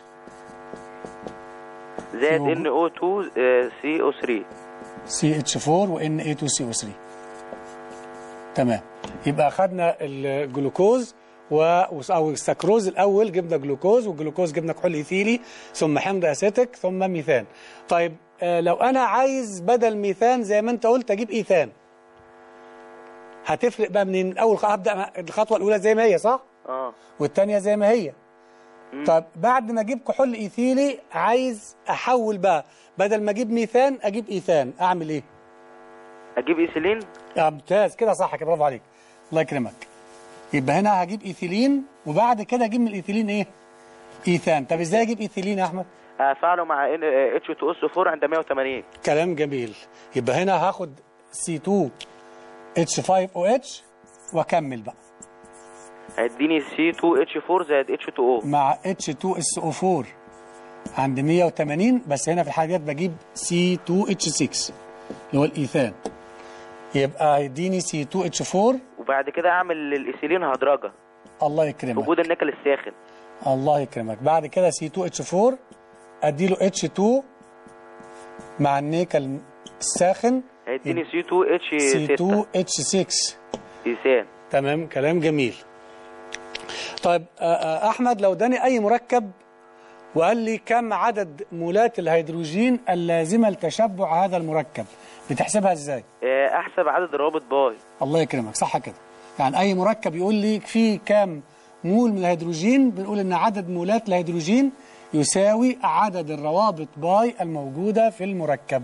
زائد ان او اتنين سي او ثلاثة سي اتش اربعة وان اي اتنين سي او ثلاثة. تمام. يبقى اخذنا الجلوكوز و او السكروز الاول، جبنا جلوكوز والجلوكوز جبنا كحول ايثيلي ثم حمض اسيتيك ثم ميثان. طيب آه لو انا عايز بدل ميثان زي ما انت قلت اجيب ايثان، هتفرق بقى منين؟ اول هبدا الخطوه الاولى زي ما هي صح؟ اه والثانيه زي ما هي. مم. طب بعد ما اجيب كحول ايثيلي عايز احول بقى بدل ما اجيب ميثان اجيب ايثان، اعمل ايه؟ اجيب ايثيلين. ممتاز كده صح كده برافو عليك الله يكرمك. يبقى هنا هجيب ايثيلين وبعد كده اجيب من الايثيلين ايه؟ ايثان. طب ازاي اجيب ايثيلين يا احمد؟ افعله مع ان اتش تو اس اربعة عند مية وتمانين. كلام جميل. يبقى هنا هاخد سي تو اتش خمسة او اتش واكمل بقى. هيديني سي تو اتش اربعة زائد اتش تو او مع اتش تو اس او اربعة عند مية وتمانين، بس هنا في الحاجات بجيب سي تو اتش ستة اللي هو الايثان. يبقى هيديني سي تو اتش اربعة وبعد كده اعمل الايثيلين هدرجه. الله يكرمك. وجود النيكل الساخن. الله يكرمك. بعد كده سي تو اتش اربعة اديله اتش تو مع النيكل الساخن هيديني سي تو اتش ستة سي تو اتش ستة ايثان. تمام كلام جميل. طيب احمد لو اداني اي مركب وقال لي كم عدد مولات الهيدروجين اللازمه لتشبع هذا المركب، بتحسبها ازاي؟ احسب عدد روابط باي. الله يكرمك صح كده. يعني أي مركب يقول لي فيه كام مول من الهيدروجين، بنقول إن عدد مولات الهيدروجين يساوي عدد الروابط باي الموجودة في المركب.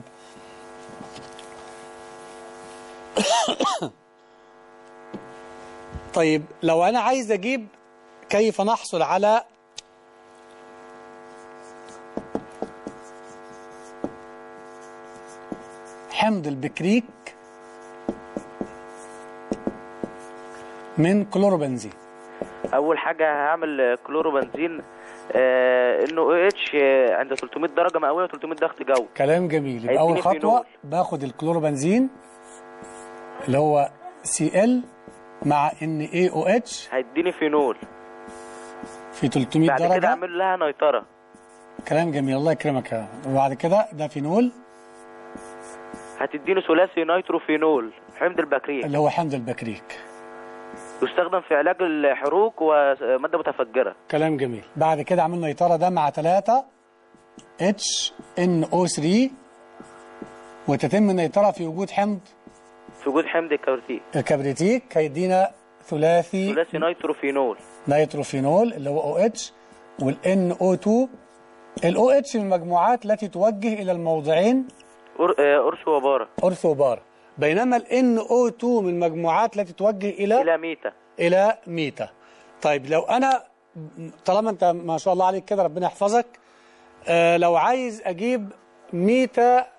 طيب لو أنا عايز أجيب كيف نحصل على حمض البكريك من كلوروبنزين. اول حاجه هعمل كلوروبنزين آه انه او اتش عند ثلاثمائة درجه مئويه و300 ضغط جو. كلام جميل. يبقى اول خطوه فينول. باخد الكلوروبنزين اللي هو سي ال مع ان اي او اتش، هيديني فينول في ثلاثمائة بعد درجه. بعد كده اعمل لها نيتره. كلام جميل، الله يكرمك. وبعد كده ده فينول هتديني ثلاثي نيتروفينول حمض البكريك اللي هو حمض البكريك، يستخدم في علاج الحروق وماده متفجره. كلام جميل. بعد كده عملنا نيتره ده مع ثلاثة اتش ان او ثلاثة، وتتم النيتره في وجود حمض في وجود حمض الكبريتيك. الكبريتيك هيدينا ثلاثي ثلاثي نيتروفينول نيتروفينول اللي هو او اتش، والان او اثنين. الاو اتش من المجموعات التي توجه الى الموضعين أرثو وبارا أرثو وبارا، بينما ال إن أو اثنين من المجموعات التي توجه إلى إلى ميتا إلى ميتا. طيب لو أنا طالما أنت ما شاء الله عليك كده ربنا يحفظك، آه لو عايز أجيب ميتا،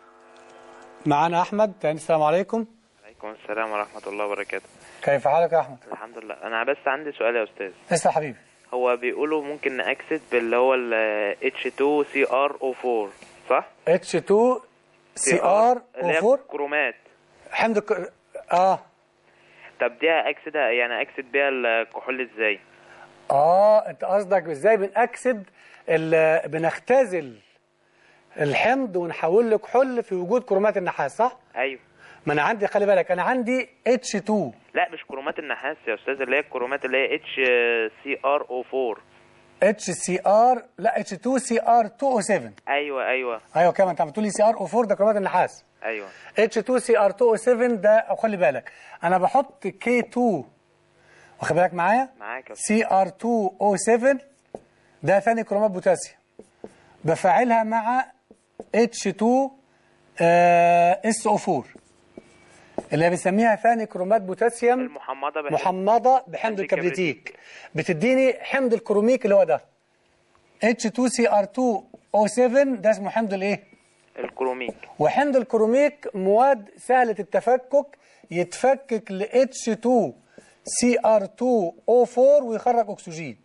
معانا أحمد. السلام عليكم. وعليكم السلام ورحمة الله وبركاته. كيف حالك يا أحمد؟ الحمد لله. أنا بس عندي سؤال يا أستاذ. اسأل حبيبي. هو بيقولوا ممكن نأكسد باللي هو ال اتش اثنين سي ار او أربعة صح؟ اتش اثنين سي ار او أربعة كرومات حمض الك... اه طب دي اكسدها يعني اكسد بيها الكحول ازاي؟ اه انت قصدك ازاي بنأكسد ال... بنختزل الحمض ونحول له كحول في وجود كرومات النحاس، صح؟ ايوه. ما انا عندي، خلي بالك انا عندي اتش اثنين. لا مش كرومات النحاس يا استاذ، اللي هي الكرومات اللي هي اتش سي ار او أربعة. اتش سي ار لا اتش اثنين سي ار اثنين او سبعة. ايوه ايوه ايوه كمان انت بتقول لي سي ار او أربعة ده كرومات النحاس. ايوه. اتش اثنين سي ار اثنين او سبعة ده، او خلي بالك انا بحط كي اثنين، واخد بالك معايا؟ معاك. سي ار اثنين او سبعة ده ثاني كرومات بوتاسيوم، بفعلها مع اتش اثنين اس او أربعة اللي بنسميها ثاني كرومات بوتاسيوم المحمضه بحمض محمضه بحمض الكبريتيك، بتديني حمض الكروميك اللي هو ده اتش اثنين سي ار اثنين او سبعة. ده اسمه حمض الايه؟ الكروميك. وحمض الكروميك مواد سهله التفكك، يتفكك ل اتش اثنين سي ار اثنين او أربعة ويخرج اكسجين.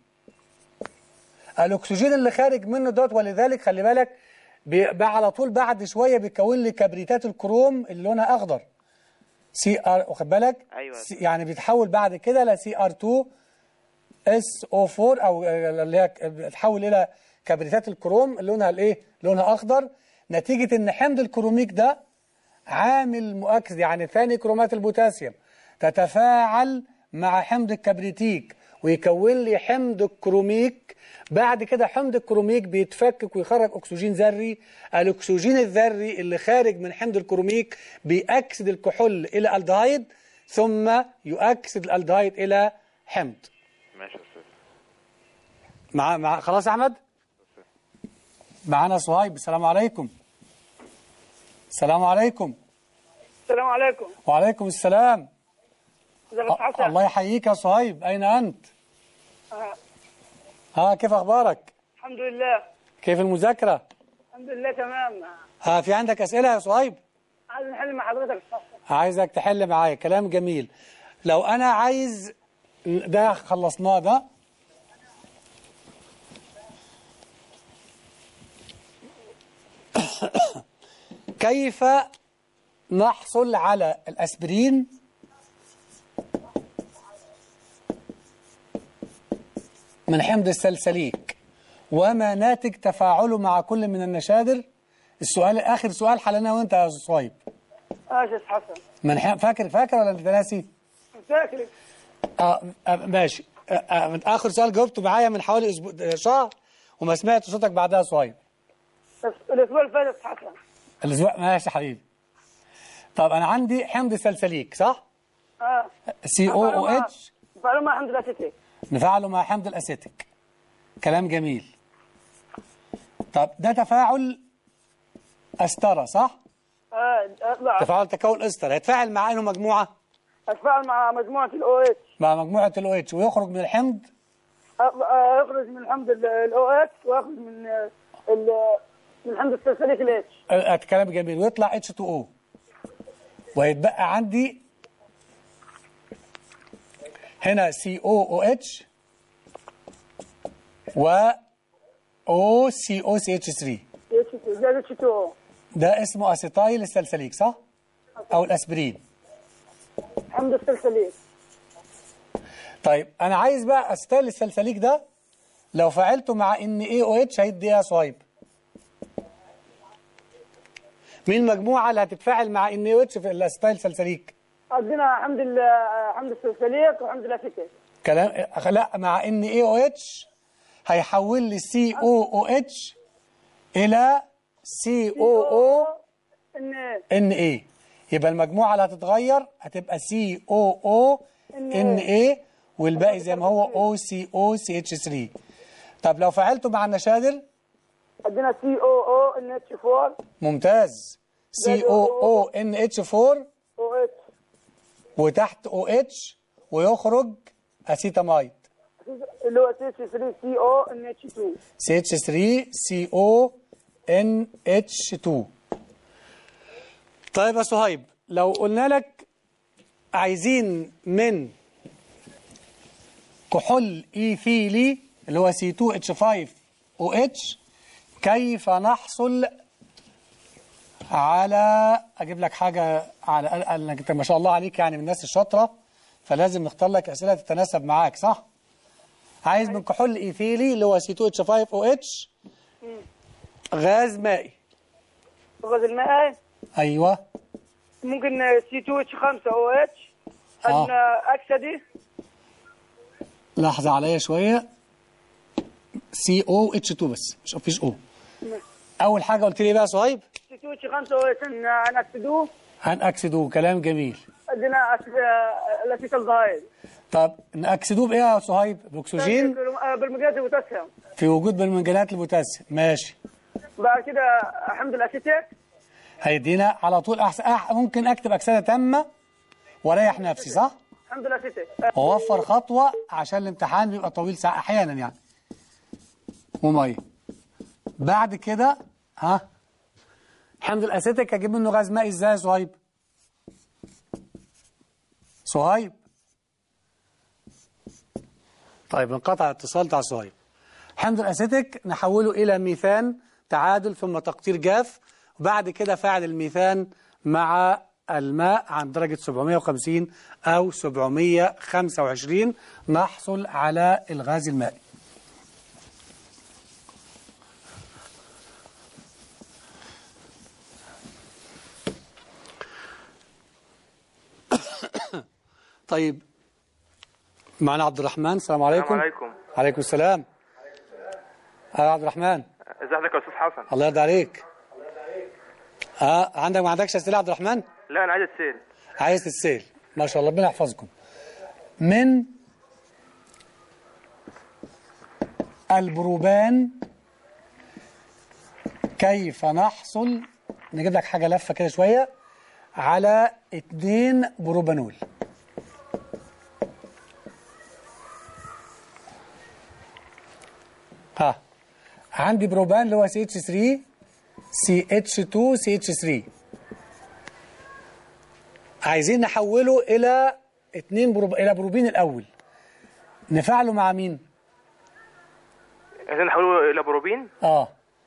الاكسجين اللي خارج منه دوت، ولذلك خلي بالك بقى على طول بعد شويه بيكون لي كبريتات الكروم اللي لونها اخضر سي ار، واخد بالك؟ ايوه. يعني بيتحول بعد كده ل سي ار اثنين اس او أربعة، او اللي هي بتتحول الى كبريتات الكروم اللي لونها الايه؟ لونها اخضر، نتيجه ان حمض الكروميك ده عامل مؤكسد، يعني ثاني كرومات البوتاسيوم تتفاعل مع حمض الكبريتيك ويكون لي حمض الكروميك. بعد كده حمض الكروميك بيتفكك ويخرج اكسجين ذري، الاكسجين الذري اللي خارج من حمض الكروميك بيأكسد الكحول الى الدهايد، ثم يؤكسد الالدهايد الى حمض. ماشي يا استاذ. مع مع خلاص يا احمد. معانا صهيب. السلام عليكم. السلام عليكم. السلام عليكم. وعليكم السلام. حسن. الله يحييك يا صهيب، اين انت؟ آه. ها كيف اخبارك؟ الحمد لله. كيف المذاكره؟ الحمد لله تمام. ها في عندك اسئله يا صهيب؟ عايز نحل مع حضرتك. عايزك تحل معايا. كلام جميل. لو انا عايز، ده خلصناه ده. كيف نحصل على الاسبرين من حمض السلسليك وما ناتج تفاعله مع كل من النشادر؟ السؤال اخر سؤال حلنا وانت يا صهيب. اه يا حسن. من حم... فاكر فاكر ولا انت ناسي؟ فاكر. اه, آه ماشي. آه آه اخر سؤال جاوبته معايا من حوالي اسبوع شهر وما سمعت صوتك بعدها يا صهيب. بس الاسبوع اللي فات يا حسن. الاسبوع ماشي يا حبيبي. طب انا عندي حمض سلسليك صح؟ اه سي او او اتش نفعله مع حمض الاسيتيك. نفعله مع حمض الاسيتيك. كلام جميل. طب ده تفاعل استرة صح؟ اه لا تفاعل تكون استر هيتفاعل مع انه مجموعه؟ اتفاعل مع مجموعه الاو اتش، مع مجموعه الاو اتش ويخرج من الحمض. يخرج من حمض الاو اتش ويخرج من ال من حمض السلسليك الاتش. كلام جميل. ويطلع اتش تو او ويتبقى عندي هنا سي او او اتش و او سي او سي اتش ثلاثة. ده اتش تو او. ده اسمه اسيتايل السلسليك صح؟ او الاسبرين. حمض السلسليك. طيب انا عايز بقى اسيتايل السلسليك ده لو فعلته مع ان اي او اتش هيدي ايه يا صهيب؟ مين المجموعه اللي هتتفاعل مع ان اي او اتش في الاسيتايل السلسليك؟ عندنا حمض حمض السلسليك وحمض الاسيتيك. كلام لا مع ان اي او اتش هيحول لي سي او او اتش الى سي او او ان اي. يبقى المجموعه اللي هتتغير هتبقى سي او او ان اي والباقي زي ما هو او سي او سي اتش ثلاثة. طب لو فعلته مع النشادر عندنا سي او او ان اتش أربعة. ممتاز. سي او او ان اتش أربعة او اتش وتحت او اتش ويخرج اسيتامايد اللي هو سي اتش ثلاثة سي او ان اتش اتنين. سي اتش ثلاثة سي او ان اتش اتنين. طيب يا صهيب لو قلنا لك عايزين من كحول ايثيلي اللي هو سي اتنين اتش خمسة او اتش كيف نحصل على اجيب لك حاجه على انك انت ما شاء الله عليك يعني من الناس الشاطره فلازم نختار لك اسئله تتناسب معاك صح؟ عايز من كحول ايثيلي اللي هو سي اتنين اتش خمسة او اتش غاز مائي. الغاز المائي ايوه ممكن سي اتنين اتش خمسة او اتش ان اكسدي. لحظه عليا شويه. سي او اتش اتنين بس مش مفيش او. اول حاجه قلت لي بقى يا صهيب سي اتنين اتش خمسة او اتش هنأكسدوه. هنأكسدوه. كلام جميل. عندنا الاسيتالدهايد. طب نأكسدوه بايه يا صهيب؟ باكسجين؟ بالمنجنات البوتاسيوم. في وجود بالمنجنات البوتاسيوم. ماشي. بعد كده حمض الاسيتيك هيدينا على طول احسن. أح ممكن اكتب اكسده تامه واريح نفسي صح؟ حمض الاسيتيك. اوفر خطوه عشان الامتحان بيبقى طويل ساعه احيانا يعني. وميه. بعد كده ها حمض الاسيتيك اجيب منه غاز مائي ازاي يا صهيب؟ صهيب طيب انقطع الاتصال بتاع صهيب. حمض الاسيتيك نحوله الى ميثان تعادل ثم تقطير جاف وبعد كده فاعل الميثان مع الماء عند درجة سبعمائة وخمسين أو سبعمائة وخمسة وعشرين نحصل على الغاز المائي. طيب معنا عبد الرحمن. السلام عليكم. السلام عليكم. عليكم السلام. يا عبد الرحمن. ازي حضرتك يا استاذ حسن؟ الله يرضى عليك. اه عندك ما عندكش اسئله يا عبد الرحمن؟ لا انا عايز السيل. عايز السيل. ما شاء الله ربنا يحفظكم. من البروبان كيف نحصل نجيب لك حاجه لفه كده شويه على اتنين بروبانول. ها عندي بروبان اللي هو سي اتش ثلاثة سي اتش اتنين سي اتش ثلاثة عايزين نحوله الى اتنين بروب... الى بروبين الاول نفعله مع مين؟ عايزين نحوله الى بروبين. اه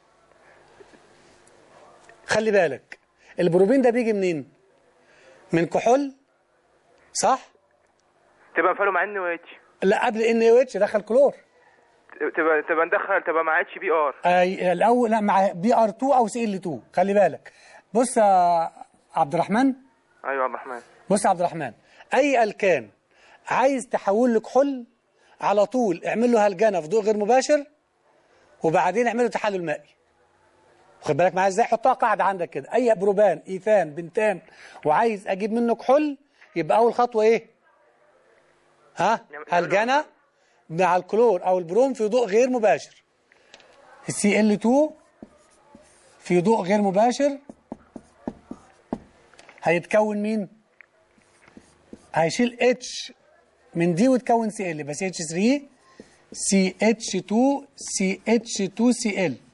خلي بالك البروبين ده بيجي منين؟ من كحول صح؟ تبقى نفعله مع ان او اتش. لا قبل ان او اتش دخل كلور. تبقى تبقى ندخل تبقى مع اتش بي ار. اي الاول لا مع بي ار اتنين او سي ال اتنين. خلي بالك. بص يا عبد الرحمن. ايوه عبد الرحمن. بص يا عبد الرحمن اي الكان عايز تحول له كحول على طول اعمل له هلجنه في ضوء غير مباشر وبعدين اعمل له تحلل مائي. واخد بالك معايا ازاي؟ حطها قاعده عندك كده. اي بروبان ايثان بنتان وعايز اجيب منه كحول يبقى اول خطوه ايه؟ ها هلجنه مع الكلور او البروم في ضوء غير مباشر. السي ال اتنين في ضوء غير مباشر هيتكون مين؟ هيشيل اتش من دي وتكون سي ال، بس اتش ثلاثة سي اتش اتنين سي اتش اتنين سي ال.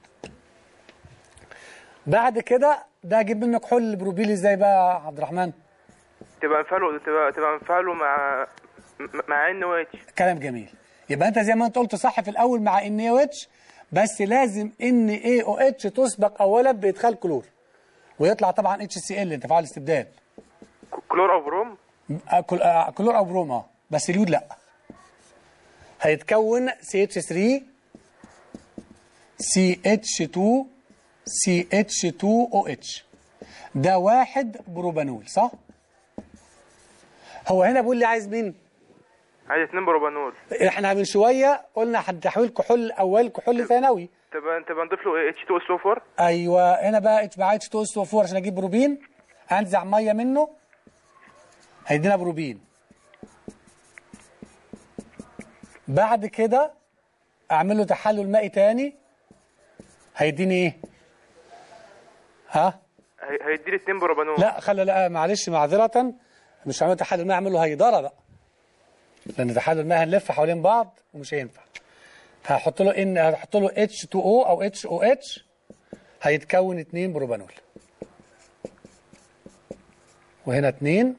بعد كده ده اجيب منه كحول البروبيل ازاي بقى يا عبد الرحمن؟ تبقى انفعله تبقى تبقى انفعله مع مع ان او اتش. كلام جميل. يبقى انت زي ما انت قلت صح في الاول مع ان او اتش، بس لازم ان اي او اتش تسبق اولا بادخال كلور ويطلع طبعا اتش سي ال تفاعل استبدال. كلور او بروم؟ كلور او بروم اه، بس اليود لا. هيتكون سي اتش ثلاثة سي اتش اتنين سي اتش اتنين او اتش. ده واحد بروبانول صح؟ هو هنا بيقول لي عايز مين؟ عايز اتنين بروبانول. احنا من شويه قلنا تحويل كحول اول كحول ثانوي. تبقى تبقى نضيف له اتش اتنين اس او اربعة. ايوه هنا بقى اتش مع اتش اتنين اس او اربعة عشان اجيب بروبين، انزع ميه منه هيدينا بروبين. بعد كده اعمل له تحلل مائي تاني هيديني ايه؟ ها؟ هيديني اتنين بروبانول. لا خلي لا معلش معذره، مش هعمل تحلل مائي، اعمل له هيدره بقى، لان تحلل مائي هنلف حوالين بعض ومش هينفع. فهحط له ان هحط له اتش اتنين او او اتش او اتش هيتكون اتنين بروبانول، وهنا اتنين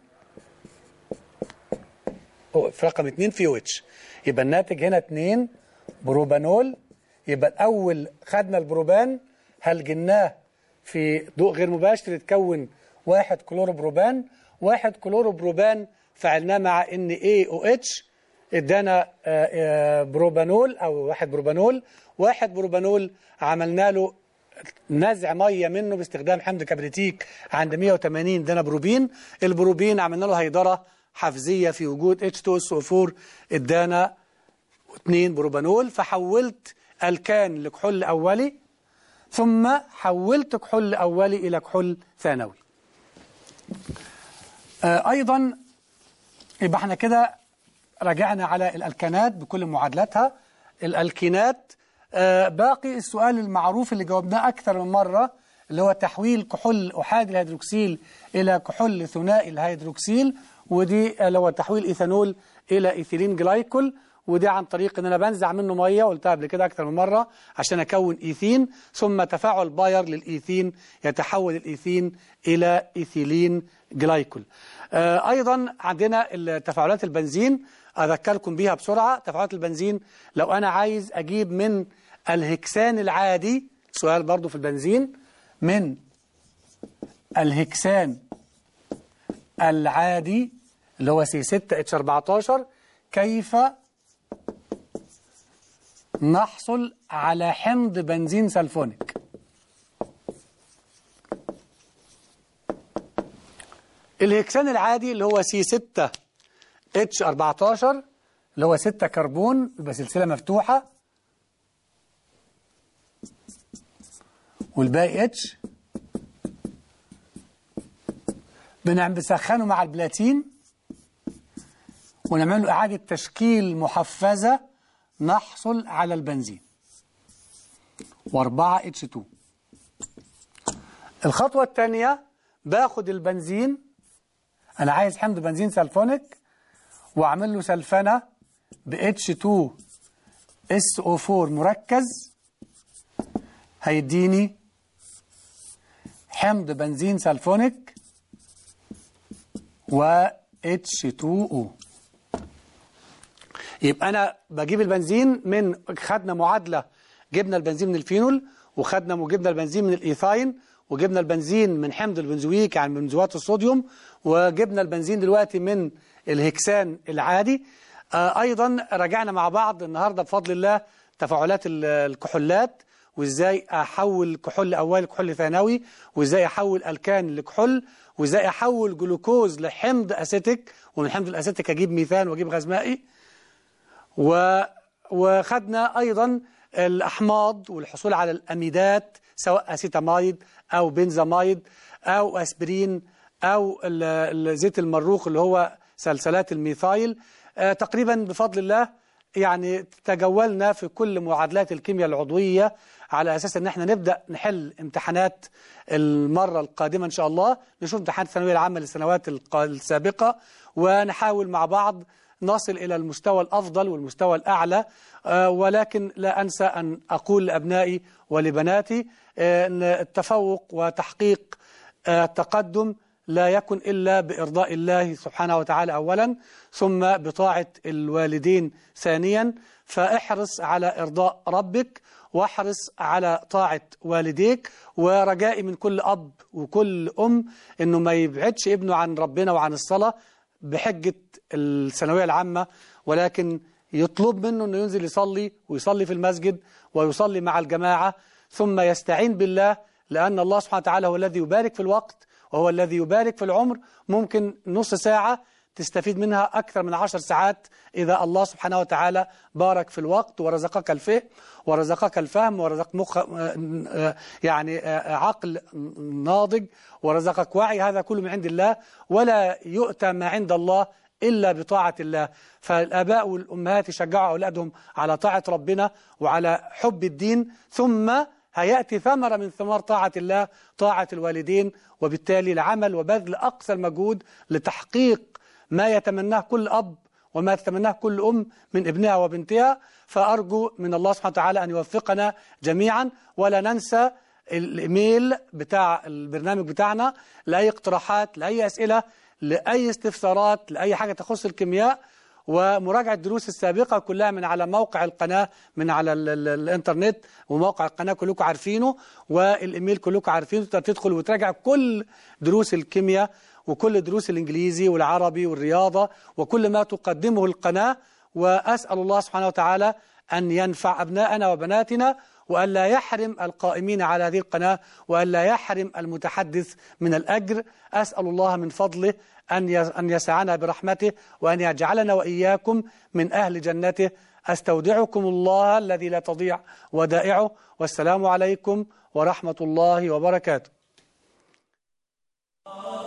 في رقم اتنين في او اتش، يبقى الناتج هنا اتنين بروبانول. يبقى الاول خدنا البروبان هلجناه في ضوء غير مباشر يتكون واحد كلوروبروبان، واحد كلوروبروبان فعلناه مع ان اي او اتش ادانا بروبانول او واحد بروبانول، واحد بروبانول عملنا له نزع ميه منه باستخدام حمض كبريتيك عند مية وتمانين ادانا بروبين، البروبين عملنا له هيدره حفزيه في وجود اتش اتنين اس او اربعة ادانا اتنين بروبانول. فحولت الكان لكحول اولي ثم حولت كحول اولي الى كحول ثانوي. آه ايضا يبقى احنا كده راجعنا على الالكانات بكل معادلاتها. الالكينات آه باقي السؤال المعروف اللي جاوبناه اكثر من مره اللي هو تحويل كحول احادي الهيدروكسيل الى كحول ثنائي الهيدروكسيل، ودي اللي هو تحويل ايثانول الى ايثيلين جلايكول، ودي عن طريق ان انا بنزع منه ميه قلتها قبل كده اكثر من مره عشان اكون ايثين، ثم تفاعل باير للايثين يتحول الايثين الى ايثيلين جلايكول. آه ايضا عندنا تفاعلات البنزين اذكركم بيها بسرعه. تفاعلات البنزين لو انا عايز اجيب من الهكسان العادي، سؤال برضو في البنزين، من الهكسان العادي اللي هو سي ستة اتش اربعتاشر كيف نحصل على حمض بنزين سلفونيك؟ الهكسان العادي اللي هو سي ستة اتش اربعتاشر اللي هو ستة كربون يبقى سلسلة مفتوحة والباقي اتش، بنعمل بنسخنه مع البلاتين ونعمل له إعادة تشكيل محفزة نحصل على البنزين واربعة اتش اتنين. الخطوة الثانية باخد البنزين، أنا عايز حمض بنزين سلفونيك وأعمل له سلفنة ب اتش اتنين اس او اربعة مركز هيديني حمض بنزين سلفونيك و اتش اتنين او. يبقى أنا بجيب البنزين من خدنا معادلة، جبنا البنزين من الفينول وخدنا وجبنا البنزين من الإيثاين وجبنا البنزين من حمض البنزويك عن بنزوات الصوديوم وجبنا البنزين دلوقتي من الهكسان العادي. آه أيضا راجعنا مع بعض النهاردة بفضل الله تفاعلات الكحولات وإزاي أحول كحول أولي لكحول ثانوي، وإزاي أحول ألكان لكحول، وإزاي أحول جلوكوز لحمض أسيتيك، ومن حمض الأسيتيك أجيب ميثان وأجيب غاز مائي. و... وخدنا أيضا الأحماض والحصول على الأميدات سواء أسيتاميد أو بنزاميد أو أسبرين أو زيت المروخ اللي هو سلسلات الميثايل. تقريبا بفضل الله يعني تجولنا في كل معادلات الكيمياء العضوية على أساس أن احنا نبدأ نحل امتحانات المرة القادمة إن شاء الله، نشوف امتحانات الثانوية العامة للسنوات السابقة، ونحاول مع بعض نصل إلى المستوى الأفضل والمستوى الأعلى. ولكن لا أنسى أن أقول لأبنائي ولبناتي أن التفوق وتحقيق التقدم لا يكن إلا بإرضاء الله سبحانه وتعالى أولا، ثم بطاعة الوالدين ثانيا. فاحرص على إرضاء ربك واحرص على طاعة والديك، ورجائي من كل أب وكل أم أنه ما يبعدش ابنه عن ربنا وعن الصلاة بحجة الثانوية العامة، ولكن يطلب منه أنه ينزل يصلي ويصلي في المسجد ويصلي مع الجماعة، ثم يستعين بالله، لأن الله سبحانه وتعالى هو الذي يبارك في الوقت وهو الذي يبارك في العمر. ممكن نص ساعة تستفيد منها أكثر من عشر ساعات إذا الله سبحانه وتعالى بارك في الوقت ورزقك الفهم ورزقك الفهم ورزق مخ يعني عقل ناضج ورزقك وعي، هذا كله من عند الله، ولا يؤتى ما عند الله إلا بطاعة الله. فالآباء والأمهات يشجعوا أولادهم على طاعة ربنا وعلى حب الدين، ثم هيأتي ثمرة من ثمار طاعة الله طاعة الوالدين، وبالتالي العمل وبذل أقصى المجهود لتحقيق ما يتمناه كل أب وما تتمناه كل أم من ابنها وبنتها. فأرجو من الله سبحانه وتعالى أن يوفقنا جميعا، ولا ننسى الإيميل بتاع البرنامج بتاعنا لأي اقتراحات، لأي أسئلة، لأي استفسارات، لأي حاجة تخص الكيمياء، ومراجعة الدروس السابقة كلها من على موقع القناة من على ال ال الانترنت، وموقع القناة كلكم عارفينه، والإيميل كلكم عارفينه، تدخل وتراجع كل دروس الكيمياء وكل دروس الإنجليزي والعربي والرياضة وكل ما تقدمه القناة. وأسأل الله سبحانه وتعالى أن ينفع أبناءنا وبناتنا، وأن لا يحرم القائمين على هذه القناة، وأن لا يحرم المتحدث من الأجر. أسأل الله من فضله أن يسعنا برحمته، وأن يجعلنا وإياكم من أهل جنته. أستودعكم الله الذي لا تضيع ودائعه، والسلام عليكم ورحمة الله وبركاته.